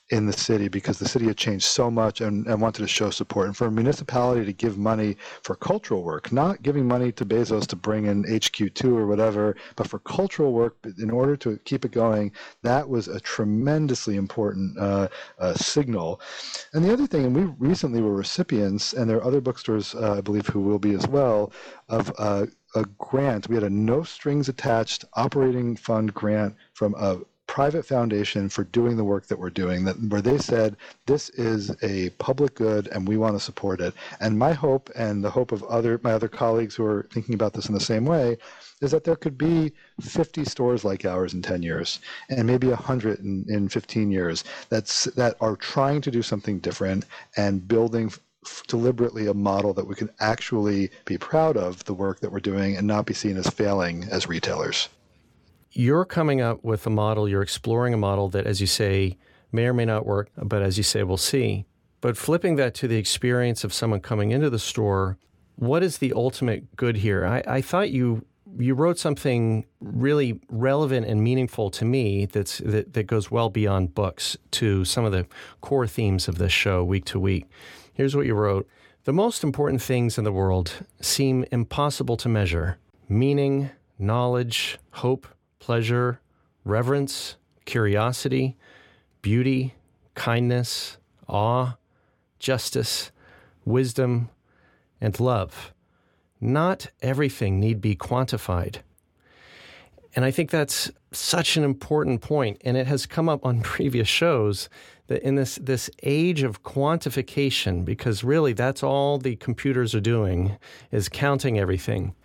in the city because the city had changed so much and wanted to show support. And for a municipality to give money for cultural work, not giving money to Bezos to bring in HQ2 or whatever, but for cultural work in order to keep it going, that was a tremendously important signal. And the other thing, and we recently were recipients, and there are other bookstores, I believe, who will be as well, of a grant. We had a no strings attached operating fund grant from a private foundation for doing the work that we're doing, where they said, this is a public good and we want to support it. And my hope, and the hope of my other colleagues who are thinking about this in the same way, is that there could be 50 stores like ours in 10 years, and maybe 100 in 15 years that are trying to do something different and building deliberately a model that we can actually be proud of the work that we're doing and not be seen as failing as retailers. You're coming up with a model, you're exploring a model that, as you say, may or may not work, but as you say, we'll see. But flipping that to the experience of someone coming into the store, what is the ultimate good here? I thought you wrote something really relevant and meaningful to me that goes well beyond books to some of the core themes of this show week to week. Here's what you wrote. The most important things in the world seem impossible to measure. Meaning, knowledge, hope, pleasure, reverence, curiosity, beauty, kindness, awe, justice, wisdom, and love. Not everything need be quantified. And I think that's such an important point, and it has come up on previous shows that in this age of quantification, because really that's all the computers are doing is counting everything.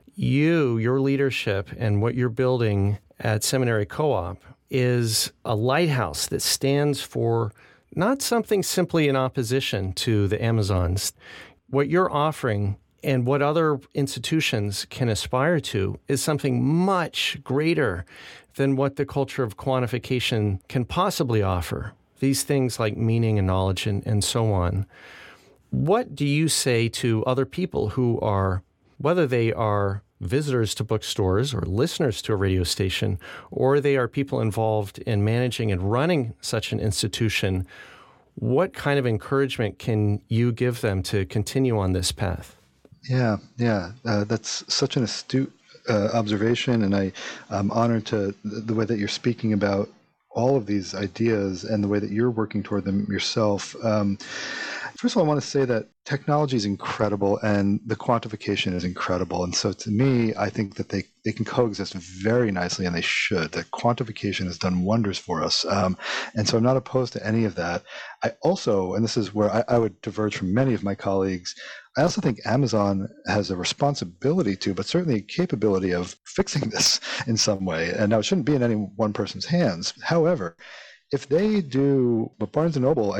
Your leadership and what you're building at Seminary Co-op is a lighthouse that stands for not something simply in opposition to the Amazons. What you're offering and what other institutions can aspire to is something much greater than what the culture of quantification can possibly offer. These things like meaning and knowledge and so on. What do you say to other people who are, whether they are visitors to bookstores or listeners to a radio station, or they are people involved in managing and running such an institution, what kind of encouragement can you give them to continue on this path? Yeah. That's such an astute observation, and I'm honored to the way that you're speaking about all of these ideas and the way that you're working toward them yourself. First of all, I want to say that technology is incredible and the quantification is incredible. And so to me, I think that they can coexist very nicely, and they should. That quantification has done wonders for us. And so I'm not opposed to any of that. I also, and this is where I would diverge from many of my colleagues, I also think Amazon has a responsibility to, but certainly a capability of fixing this in some way. And now it shouldn't be in any one person's hands. However, if they do, but Barnes & Noble,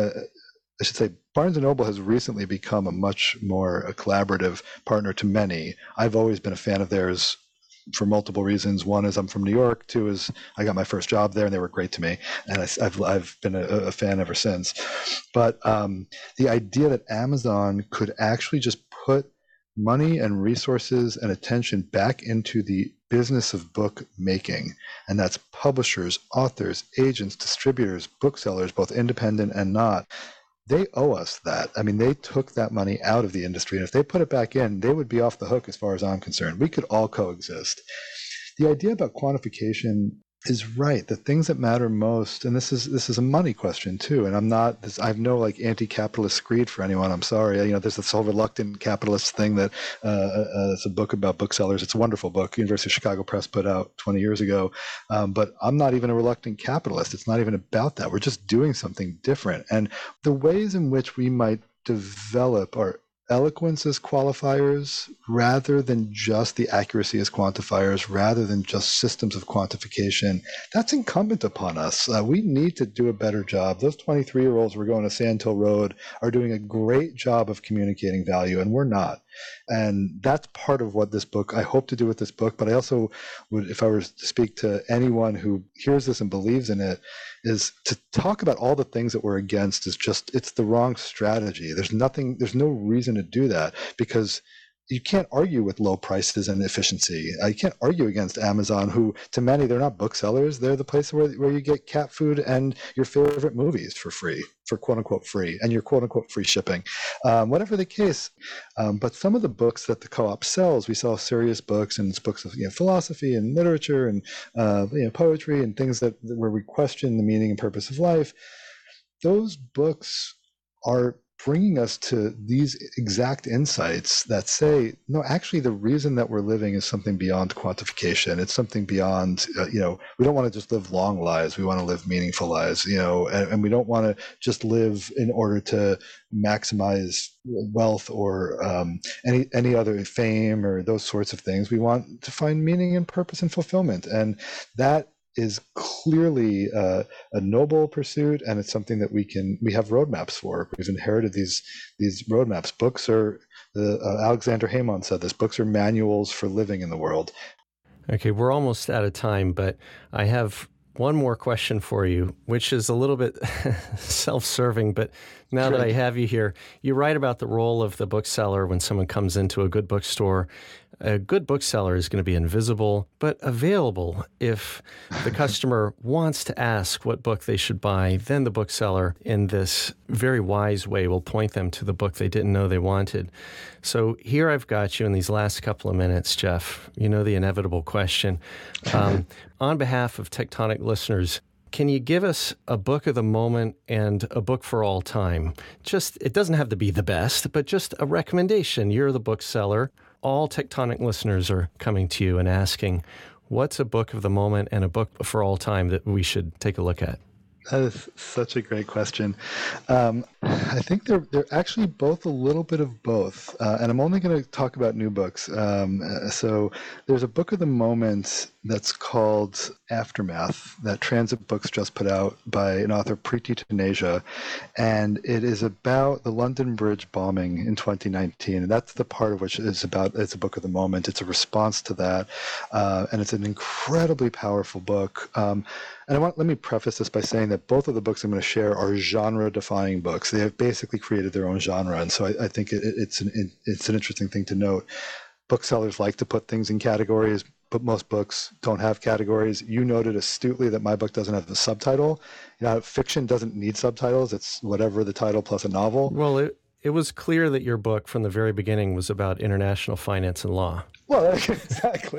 I should say, Barnes & Noble has recently become a much more collaborative partner to many. I've always been a fan of theirs for multiple reasons. One is I'm from New York. Two is I got my first job there and they were great to me. And I've been a fan ever since. But the idea that Amazon could actually just put money and resources and attention back into the business of book making, and that's publishers, authors, agents, distributors, booksellers, both independent and not, they owe us that. I mean, they took that money out of the industry, and if they put it back in, they would be off the hook as far as I'm concerned. We could all coexist. The idea about quantification is right. The things that matter most, and this is a money question too, and I have no like anti-capitalist screed for anyone. I'm sorry. There's this whole reluctant capitalist thing that it's a book about booksellers. It's a wonderful book. University of Chicago Press put out 20 years ago. But I'm not even a reluctant capitalist. It's not even about that. We're just doing something different. And the ways in which we might develop our eloquence as qualifiers rather than just the accuracy as quantifiers, rather than just systems of quantification, that's incumbent upon us. We need to do a better job. Those 23-year-olds who are going to Sand Hill Road are doing a great job of communicating value, and we're not. And that's part of what this book, I hope to do with this book, but I also would, if I were to speak to anyone who hears this and believes in it, is to talk about all the things that we're against is just, it's the wrong strategy. There's no reason to do that, because you can't argue with low prices and efficiency. You can't argue against Amazon, who to many, they're not booksellers. They're the place where you get cat food and your favorite movies for free, for quote unquote free, and your quote unquote free shipping. Whatever the case. But some of the books that the co-op sells, we sell serious books, and it's books of philosophy and literature and poetry and things where we question the meaning and purpose of life. Those books are bringing us to these exact insights that say, no, actually, the reason that we're living is something beyond quantification. It's something beyond, we don't want to just live long lives. We want to live meaningful lives, and we don't want to just live in order to maximize wealth or any other fame or those sorts of things. We want to find meaning and purpose and fulfillment. And that is clearly a noble pursuit, and it's something that we have roadmaps for. We've inherited these roadmaps. Books are, Alexander Hamon said this, books are manuals for living in the world. Okay, we're almost out of time, but I have one more question for you, which is a little bit self-serving, but now that I have you here, you write about the role of the bookseller when someone comes into a good bookstore. A good bookseller is going to be invisible, but available. If the customer wants to ask what book they should buy, then the bookseller, in this very wise way, will point them to the book they didn't know they wanted. So here I've got you in these last couple of minutes, Jeff. You know the inevitable question. On behalf of Tectonic listeners, can you give us a book of the moment and a book for all time? It doesn't have to be the best, but just a recommendation. You're the bookseller. All Tectonic listeners are coming to you and asking, what's a book of the moment and a book for all time that we should take a look at? That is such a great question. I think they're actually both a little bit of both, and I'm only going to talk about new books. So there's a book of the moment that's called Aftermath that Transit Books just put out by an author, Preeti Taneja, and it is about the London Bridge bombing in 2019, and that's the part of which it's a book of the moment. It's a response to that, and it's an incredibly powerful book. And let me preface this by saying that both of the books I'm going to share are genre-defining books. They have basically created their own genre, and so I think it's an interesting thing to note. Booksellers like to put things in categories, but most books don't have categories. You noted astutely that my book doesn't have the subtitle. Fiction doesn't need subtitles. It's whatever the title plus a novel. Well, it was clear that your book from the very beginning was about international finance and law. Well, exactly.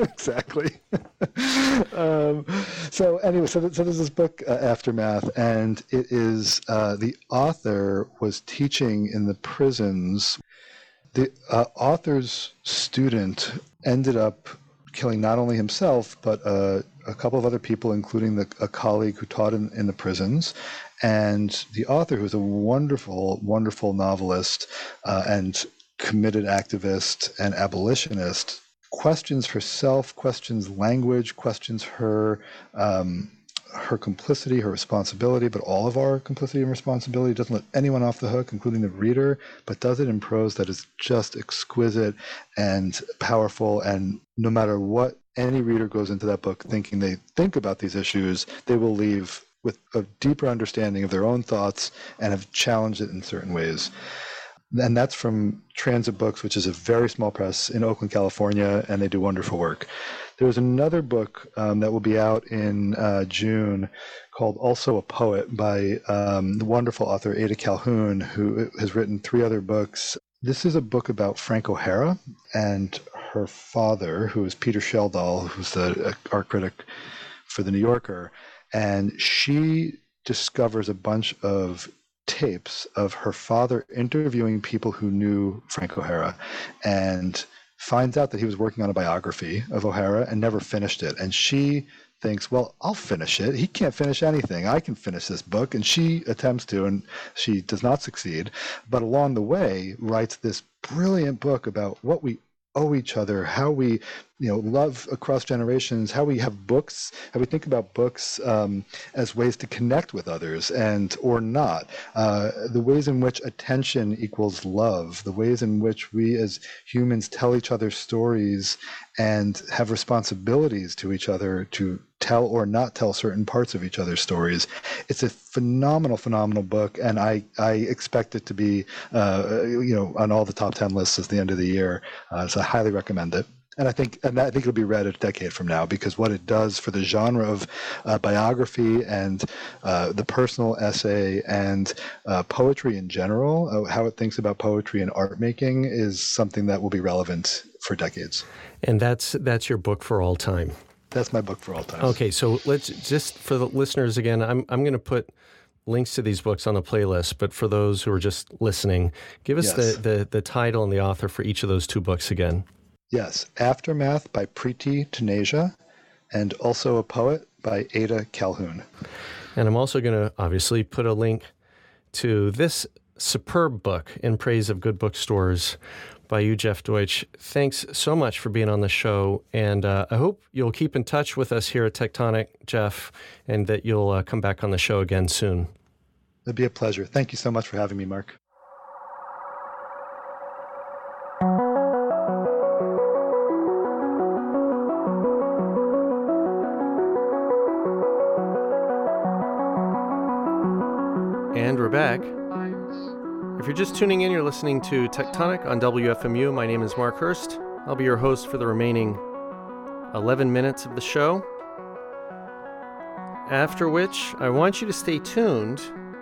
So anyway, so there's this book, Aftermath, and it is the author was teaching in the prisons. The author's student ended up killing not only himself, but a couple of other people, including a colleague who taught in the prisons. And the author, who's a wonderful, wonderful novelist and committed activist and abolitionist, questions herself, questions language, questions her complicity, her responsibility, but all of our complicity and responsibility. Doesn't let anyone off the hook, including the reader, but does it in prose that is just exquisite and powerful. And no matter what any reader goes into that book thinking they think about these issues, they will leave with a deeper understanding of their own thoughts and have challenged it in certain ways. And that's from Transit Books, which is a very small press in Oakland, California, and they do wonderful work. There was another book that will be out in June called Also a Poet by the wonderful author Ada Calhoun, who has written 3 other books. This is a book about Frank O'Hara and her father, who is Peter Sheldall, who's the art critic for The New Yorker. And she discovers a bunch of tapes of her father interviewing people who knew Frank O'Hara, and finds out that he was working on a biography of O'Hara and never finished it. And she thinks, well, I'll finish it. He can't finish anything. I can finish this book. And she attempts to, and she does not succeed. But along the way, writes this brilliant book about what we owe each other, how we love across generations, how we have books, how we think about books as ways to connect with others or not, the ways in which attention equals love, the ways in which we as humans tell each other stories and have responsibilities to each other to tell or not tell certain parts of each other's stories. It's a phenomenal book, and I expect it to be on all the top 10 lists at the end of the year. So I highly recommend it. And I think it'll be read a decade from now, because what it does for the genre of biography and the personal essay and poetry in general, how it thinks about poetry and art making, is something that will be relevant for decades. And that's your book for all time. That's my book for all time. Okay, so let's just, for the listeners again, I'm going to put links to these books on the playlist, but for those who are just listening, give us the title and the author for each of those two books again. Yes, Aftermath by Preeti Taneja, and Also a Poet by Ada Calhoun. And I'm also going to obviously put a link to this superb book, In Praise of Good Bookstores, by you, Jeff Deutsch. Thanks so much for being on the show, and I hope you'll keep in touch with us here at Tectonic, Jeff, and that you'll come back on the show again soon. It'd be a pleasure. Thank you so much for having me, Mark. And we're back. If you're just tuning in, you're listening to Tectonic on WFMU. My name is Mark Hurst. I'll be your host for the remaining 11 minutes of the show. After which, I want you to stay tuned,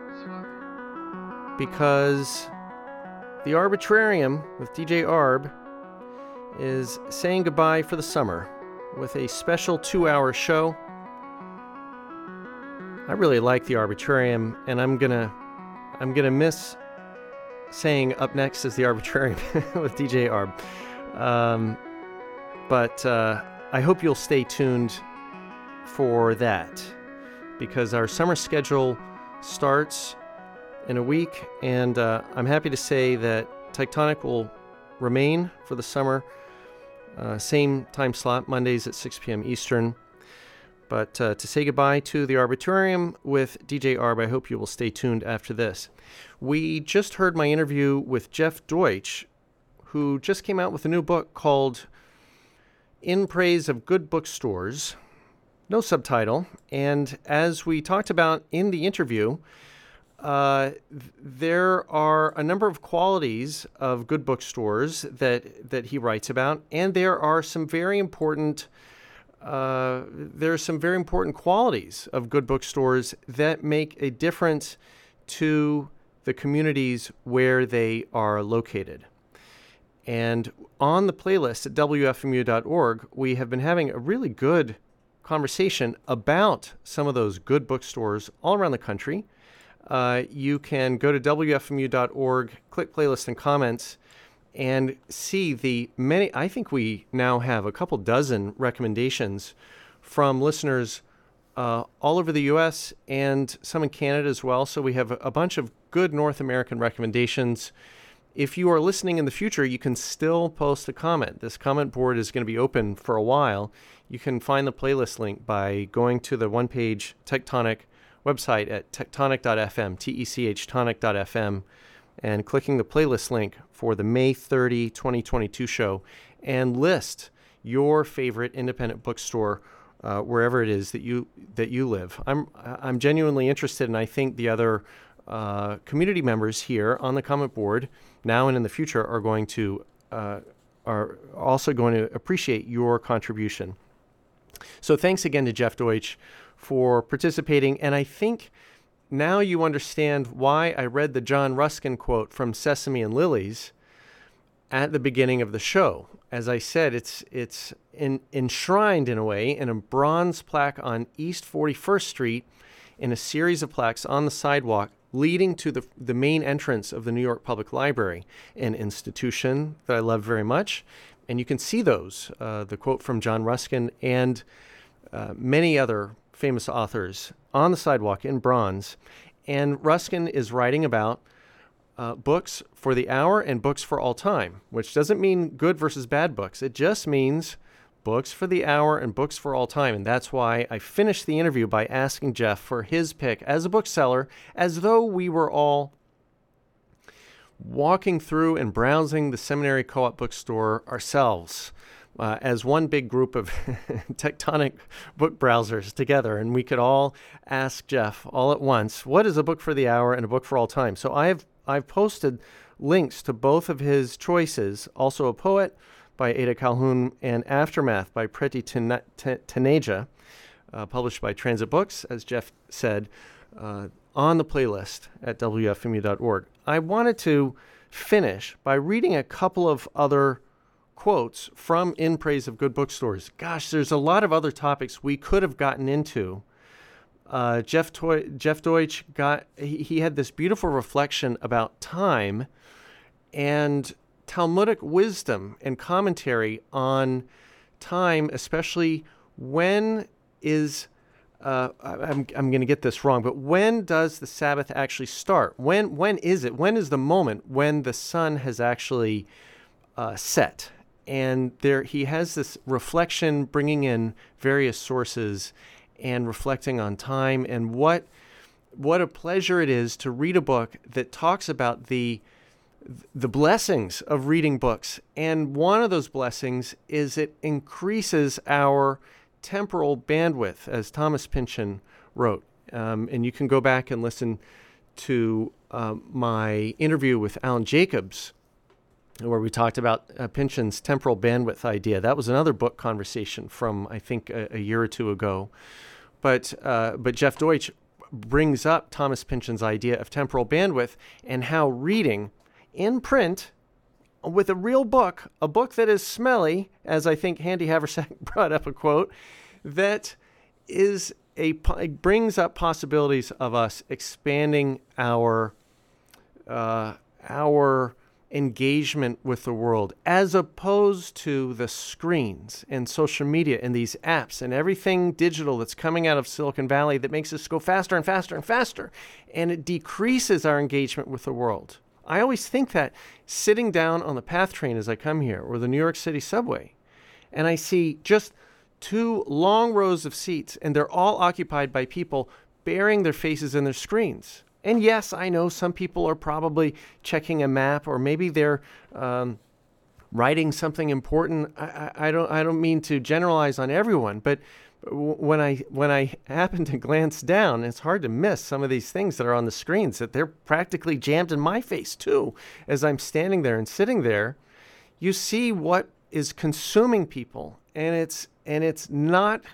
because the Arbitrarium with DJ Arb is saying goodbye for the summer with a special 2-hour show. I really like the Arbitrarium, and I'm gonna miss saying up next is the Arbitrarium with DJ Arb. But I hope you'll stay tuned for that, because our summer schedule starts in a week, and I'm happy to say that Tectonic will remain for the summer. Same time slot, Mondays at 6 p.m. Eastern. But to say goodbye to the Arbitrarium with DJ Arb, I hope you will stay tuned after this. We just heard my interview with Jeff Deutsch, who just came out with a new book called In Praise of Good Bookstores. No subtitle. And as we talked about in the interview, there are a number of qualities of good bookstores that he writes about, and there are some very important qualities of good bookstores that make a difference to the communities where they are located. And on the playlist at WFMU.org, we have been having a really good conversation about some of those good bookstores all around the country. You can go to WFMU.org, click playlist and comments, and see the many. I think we now have a couple dozen recommendations from listeners all over the U.S. and some in Canada as well. So we have a bunch of good North American recommendations. If you are listening in the future, you can still post a comment. This comment board is going to be open for a while. You can find the playlist link by going to the one-page Tectonic website at tectonic.fm, tech-tonic.fm, and clicking the playlist link for the May 30, 2022 show, and list your favorite independent bookstore wherever it is that you live. I'm genuinely interested, and I think the other community members here on the comment board now and in the future are also going to appreciate your contribution. So thanks again to Jeff Deutsch for participating, and I think now you understand why I read the John Ruskin quote from Sesame and Lilies at the beginning of the show. As I said, it's enshrined in a way in a bronze plaque on East 41st Street, in a series of plaques on the sidewalk leading to the main entrance of the New York Public Library, an institution that I love very much. And you can see those, the quote from John Ruskin and many other famous authors on the sidewalk in bronze. And Ruskin is writing about books for the hour and books for all time, which doesn't mean good versus bad books. It just means books for the hour and books for all time. And that's why I finished the interview by asking Jeff for his pick as a bookseller, as though we were all walking through and browsing the Seminary Co-op bookstore ourselves as one big group of tectonic book browsers together. And we could all ask Jeff all at once, what is a book for the hour and a book for all time? So I've posted links to both of his choices, Also a Poet by Ada Calhoun and Aftermath by Preti Taneja, published by Transit Books, as Jeff said, on the playlist at wfmu.org. I wanted to finish by reading a couple of other quotes from In Praise of Good Bookstores. Gosh, there's a lot of other topics we could have gotten into. Jeff Deutsch he had this beautiful reflection about time and Talmudic wisdom and commentary on time, especially when is I'm going to get this wrong, but when does the Sabbath actually start? When is it? When is the moment when the sun has actually set? And there he has this reflection, bringing in various sources and reflecting on time, and what a pleasure it is to read a book that talks about the blessings of reading books. And one of those blessings is it increases our temporal bandwidth, as Thomas Pynchon wrote. And you can go back and listen to my interview with Alan Jacobs, where we talked about Pynchon's temporal bandwidth idea. That was another book conversation from, I think, a year or two ago. But Jeff Deutsch brings up Thomas Pynchon's idea of temporal bandwidth and how reading in print with a real book, a book that is smelly, as I think Handy Haversack brought up a quote, that is it brings up possibilities of us expanding our engagement with the world, as opposed to the screens and social media and these apps and everything digital that's coming out of Silicon Valley that makes us go faster and faster and faster, and it decreases our engagement with the world. I always think that sitting down on the PATH train as I come here, or the New York City subway, and I see just 2 long rows of seats, and they're all occupied by people burying their faces in their screens. And yes, I know some people are probably checking a map, or maybe they're writing something important. I don't mean to generalize on everyone, but when I happen to glance down, it's hard to miss some of these things that are on the screens, that they're practically jammed in my face too. As I'm standing there and sitting there, you see what is consuming people, and it's not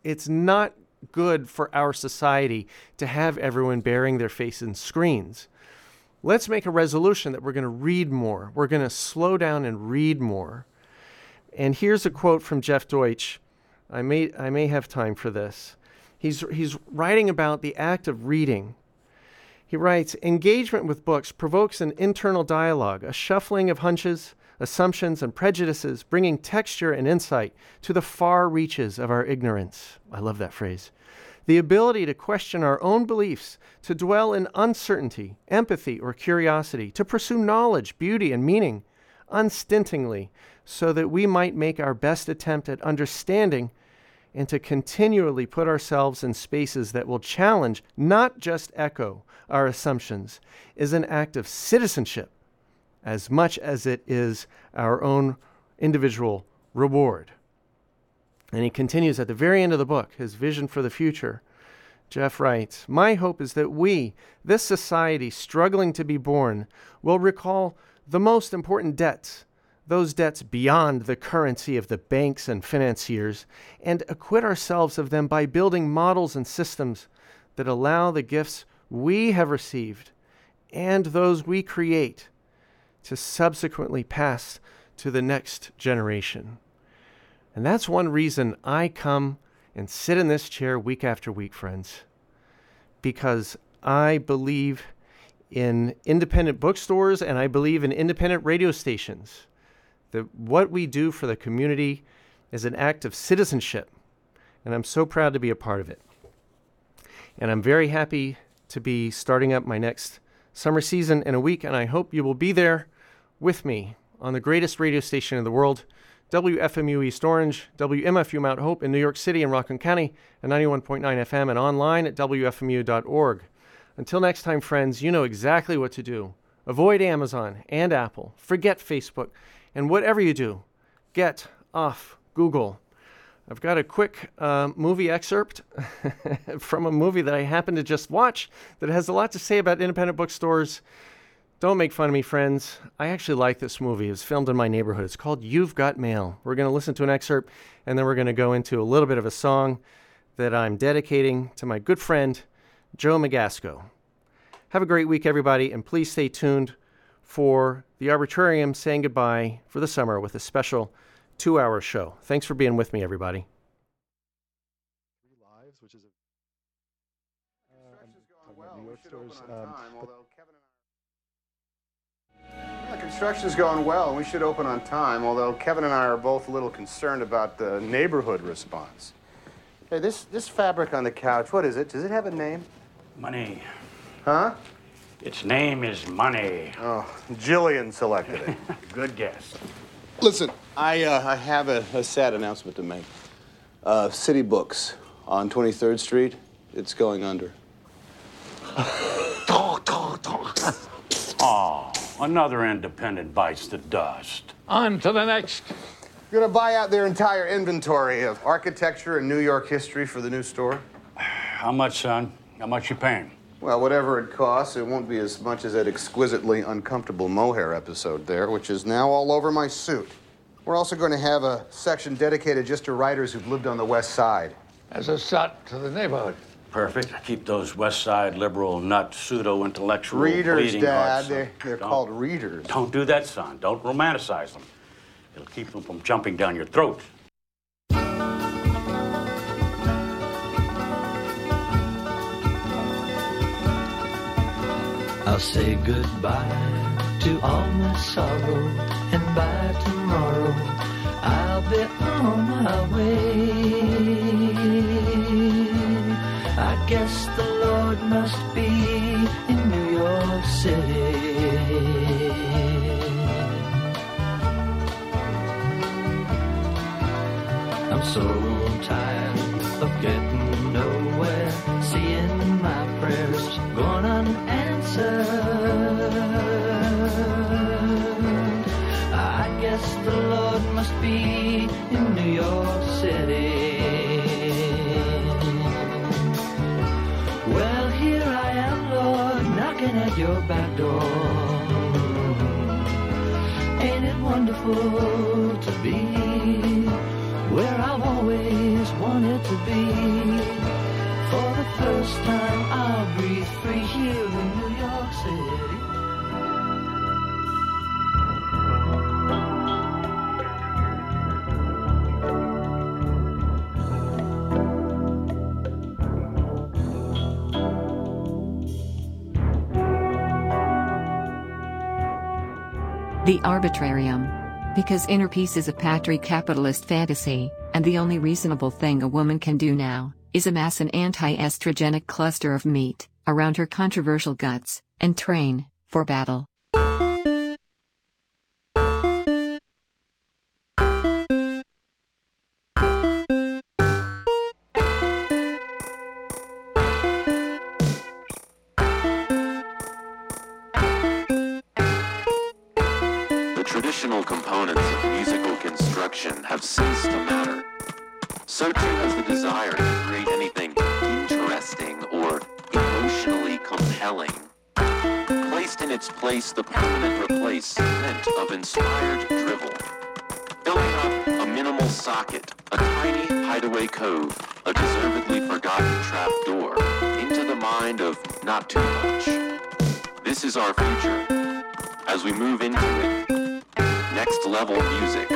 good for our society to have everyone burying their face in screens. Let's make a resolution that we're going to read more. We're going to slow down and read more. And here's a quote from Jeff Deutsch. I may have time for this. He's writing about the act of reading. He writes, engagement with books provokes an internal dialogue, a shuffling of hunches, assumptions, and prejudices, bringing texture and insight to the far reaches of our ignorance. I love that phrase. The ability to question our own beliefs, to dwell in uncertainty, empathy, or curiosity, to pursue knowledge, beauty, and meaning unstintingly, so that we might make our best attempt at understanding, and to continually put ourselves in spaces that will challenge, not just echo, our assumptions, is an act of citizenship as much as it is our own individual reward. And he continues at the very end of the book, his vision for the future. Jeff writes, my hope is that we, this society struggling to be born, will recall the most important debts, those debts beyond the currency of the banks and financiers, and acquit ourselves of them by building models and systems that allow the gifts we have received and those we create to subsequently pass to the next generation. And that's one reason I come and sit in this chair week after week, friends, because I believe in independent bookstores and I believe in independent radio stations. That what we do for the community is an act of citizenship, and I'm so proud to be a part of it. And I'm very happy to be starting up my next summer season in a week, and I hope you will be there with me on the greatest radio station in the world, WFMU East Orange, WMFU Mount Hope in New York City and Rockland County, and 91.9 FM, and online at WFMU.org. Until next time, friends, you know exactly what to do. Avoid Amazon and Apple. Forget Facebook. And whatever you do, get off Google. I've got a quick movie excerpt from a movie that I happened to just watch that has a lot to say about independent bookstores. Don't make fun of me, friends. I actually like this movie. It was filmed in my neighborhood. It's called You've Got Mail. We're going to listen to an excerpt, and then we're going to go into a little bit of a song that I'm dedicating to my good friend, Joe Magasco. Have a great week, everybody, and please stay tuned for the Arbitrarium saying goodbye for the summer with a special 2-hour show. Thanks for being with me, everybody. Lives, which is construction's going well, and we should open on time, although Kevin and I are both a little concerned about the neighborhood response. Hey, this fabric on the couch, what is it? Does it have a name? Money. Huh? Its name is Money. Oh, Jillian selected it. Good guess. Listen, I have a sad announcement to make. City Books on 23rd Street, it's going under. Oh, another independent bites the dust. On to the next. You're gonna buy out their entire inventory of architecture and New York history for the new store? How much, son? How much you paying? Well, whatever it costs, it won't be as much as that exquisitely uncomfortable mohair episode there, which is now all over my suit. We're also going to have a section dedicated just to writers who've lived on the West Side. As a shot to the neighborhood. Perfect. Keep those West Side liberal, nut, pseudo-intellectual Readers, bleeding Dad. hearts. They're called readers. Don't do that, son. Don't romanticize them. It'll keep them from jumping down your throat. I'll say goodbye to all my sorrow, and by tomorrow I'll be on my way. I guess the Lord must be in New York City. I'm so tired of getting nowhere, seeing my prayers going unanswered. I guess the Lord must be in New York City. Well, here I am, Lord, knocking at your back door. Ain't it wonderful to be where I've always wanted to be? For the first time I'll breathe free here in New York City. The Arbitrarium. Because inner peace is a patri-capitalist fantasy, and the only reasonable thing a woman can do now is amass an anti-estrogenic cluster of meat around her controversial guts and train for battle. Traditional components of musical construction have ceased to matter. So too has the desire to create anything interesting or emotionally compelling. Placed in its place the permanent replacement of inspired drivel. Filling up a minimal socket, a tiny hideaway cove, a deservedly forgotten trap door, into the mind of not too much. This is our future. As we move into it, next level music.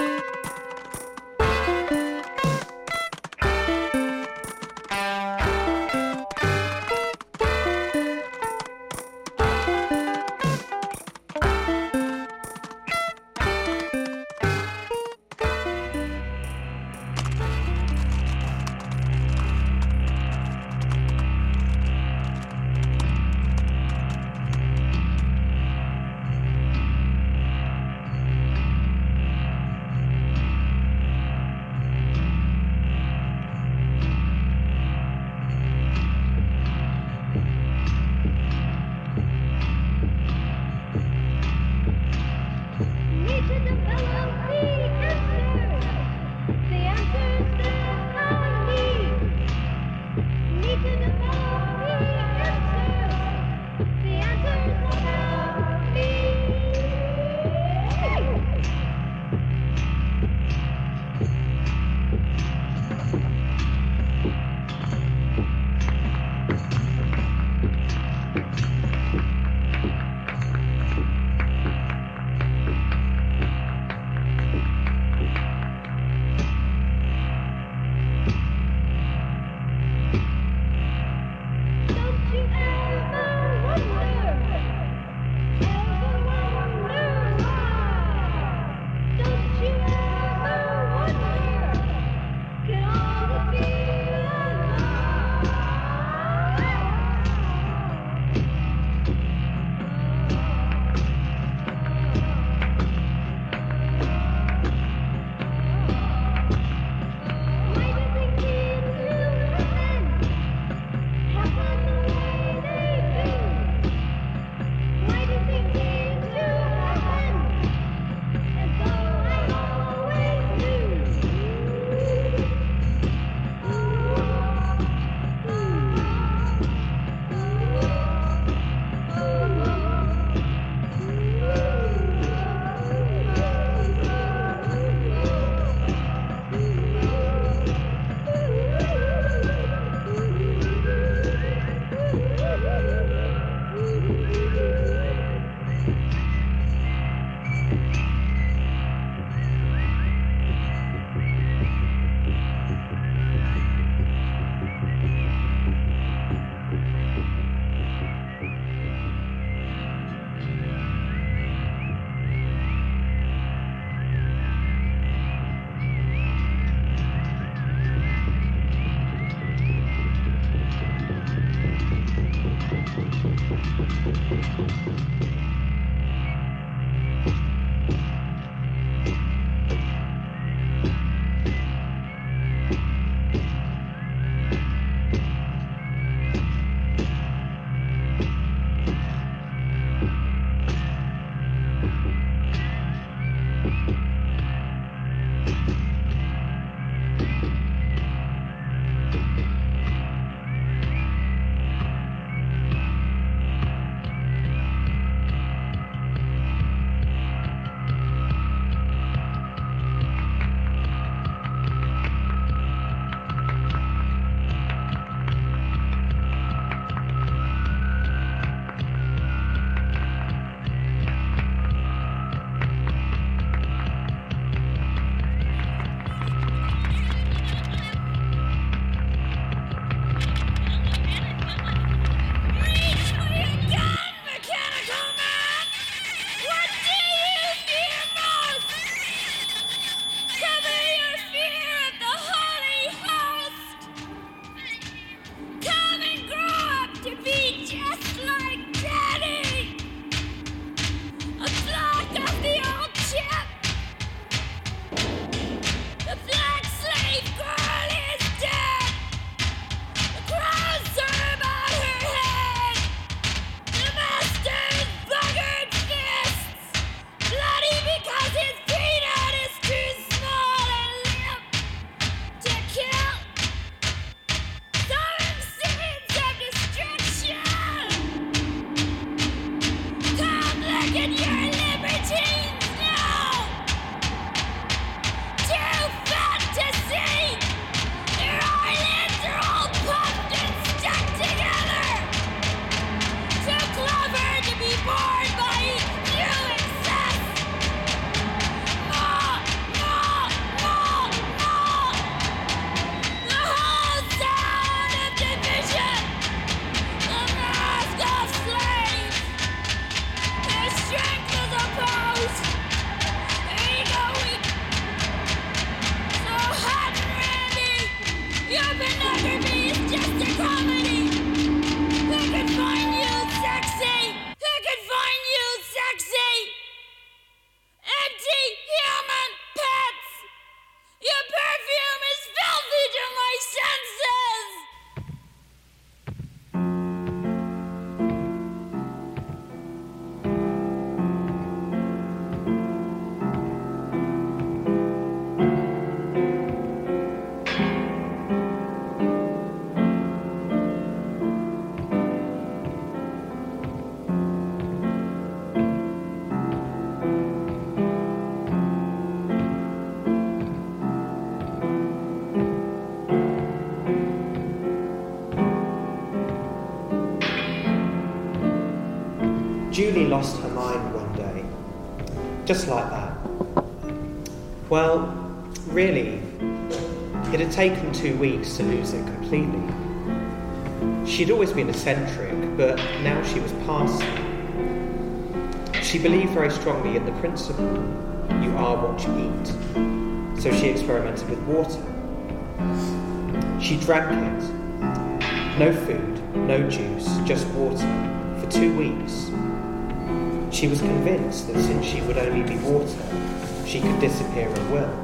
Julie lost her mind one day. Just like that. Well, really, it had taken 2 weeks to lose it completely. She'd always been eccentric, but now she was past it. She believed very strongly in the principle, you are what you eat. So she experimented with water. She drank it. No food, no juice, just water, for 2 weeks. She was convinced that since she would only be water, she could disappear at will.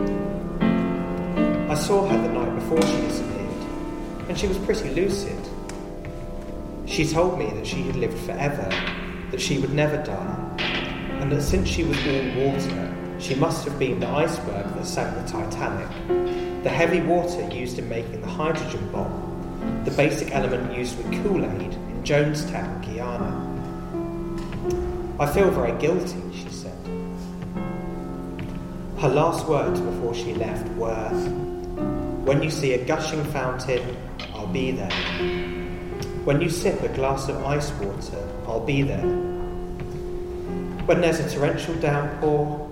I saw her the night before she disappeared, and she was pretty lucid. She told me that she had lived forever, that she would never die, and that since she was all water, she must have been the iceberg that sank the Titanic, the heavy water used in making the hydrogen bomb, the basic element used with Kool-Aid in Jonestown, Guyana. I feel very guilty, she said. Her last words before she left were, when you see a gushing fountain, I'll be there. When you sip a glass of ice water, I'll be there. When there's a torrential downpour,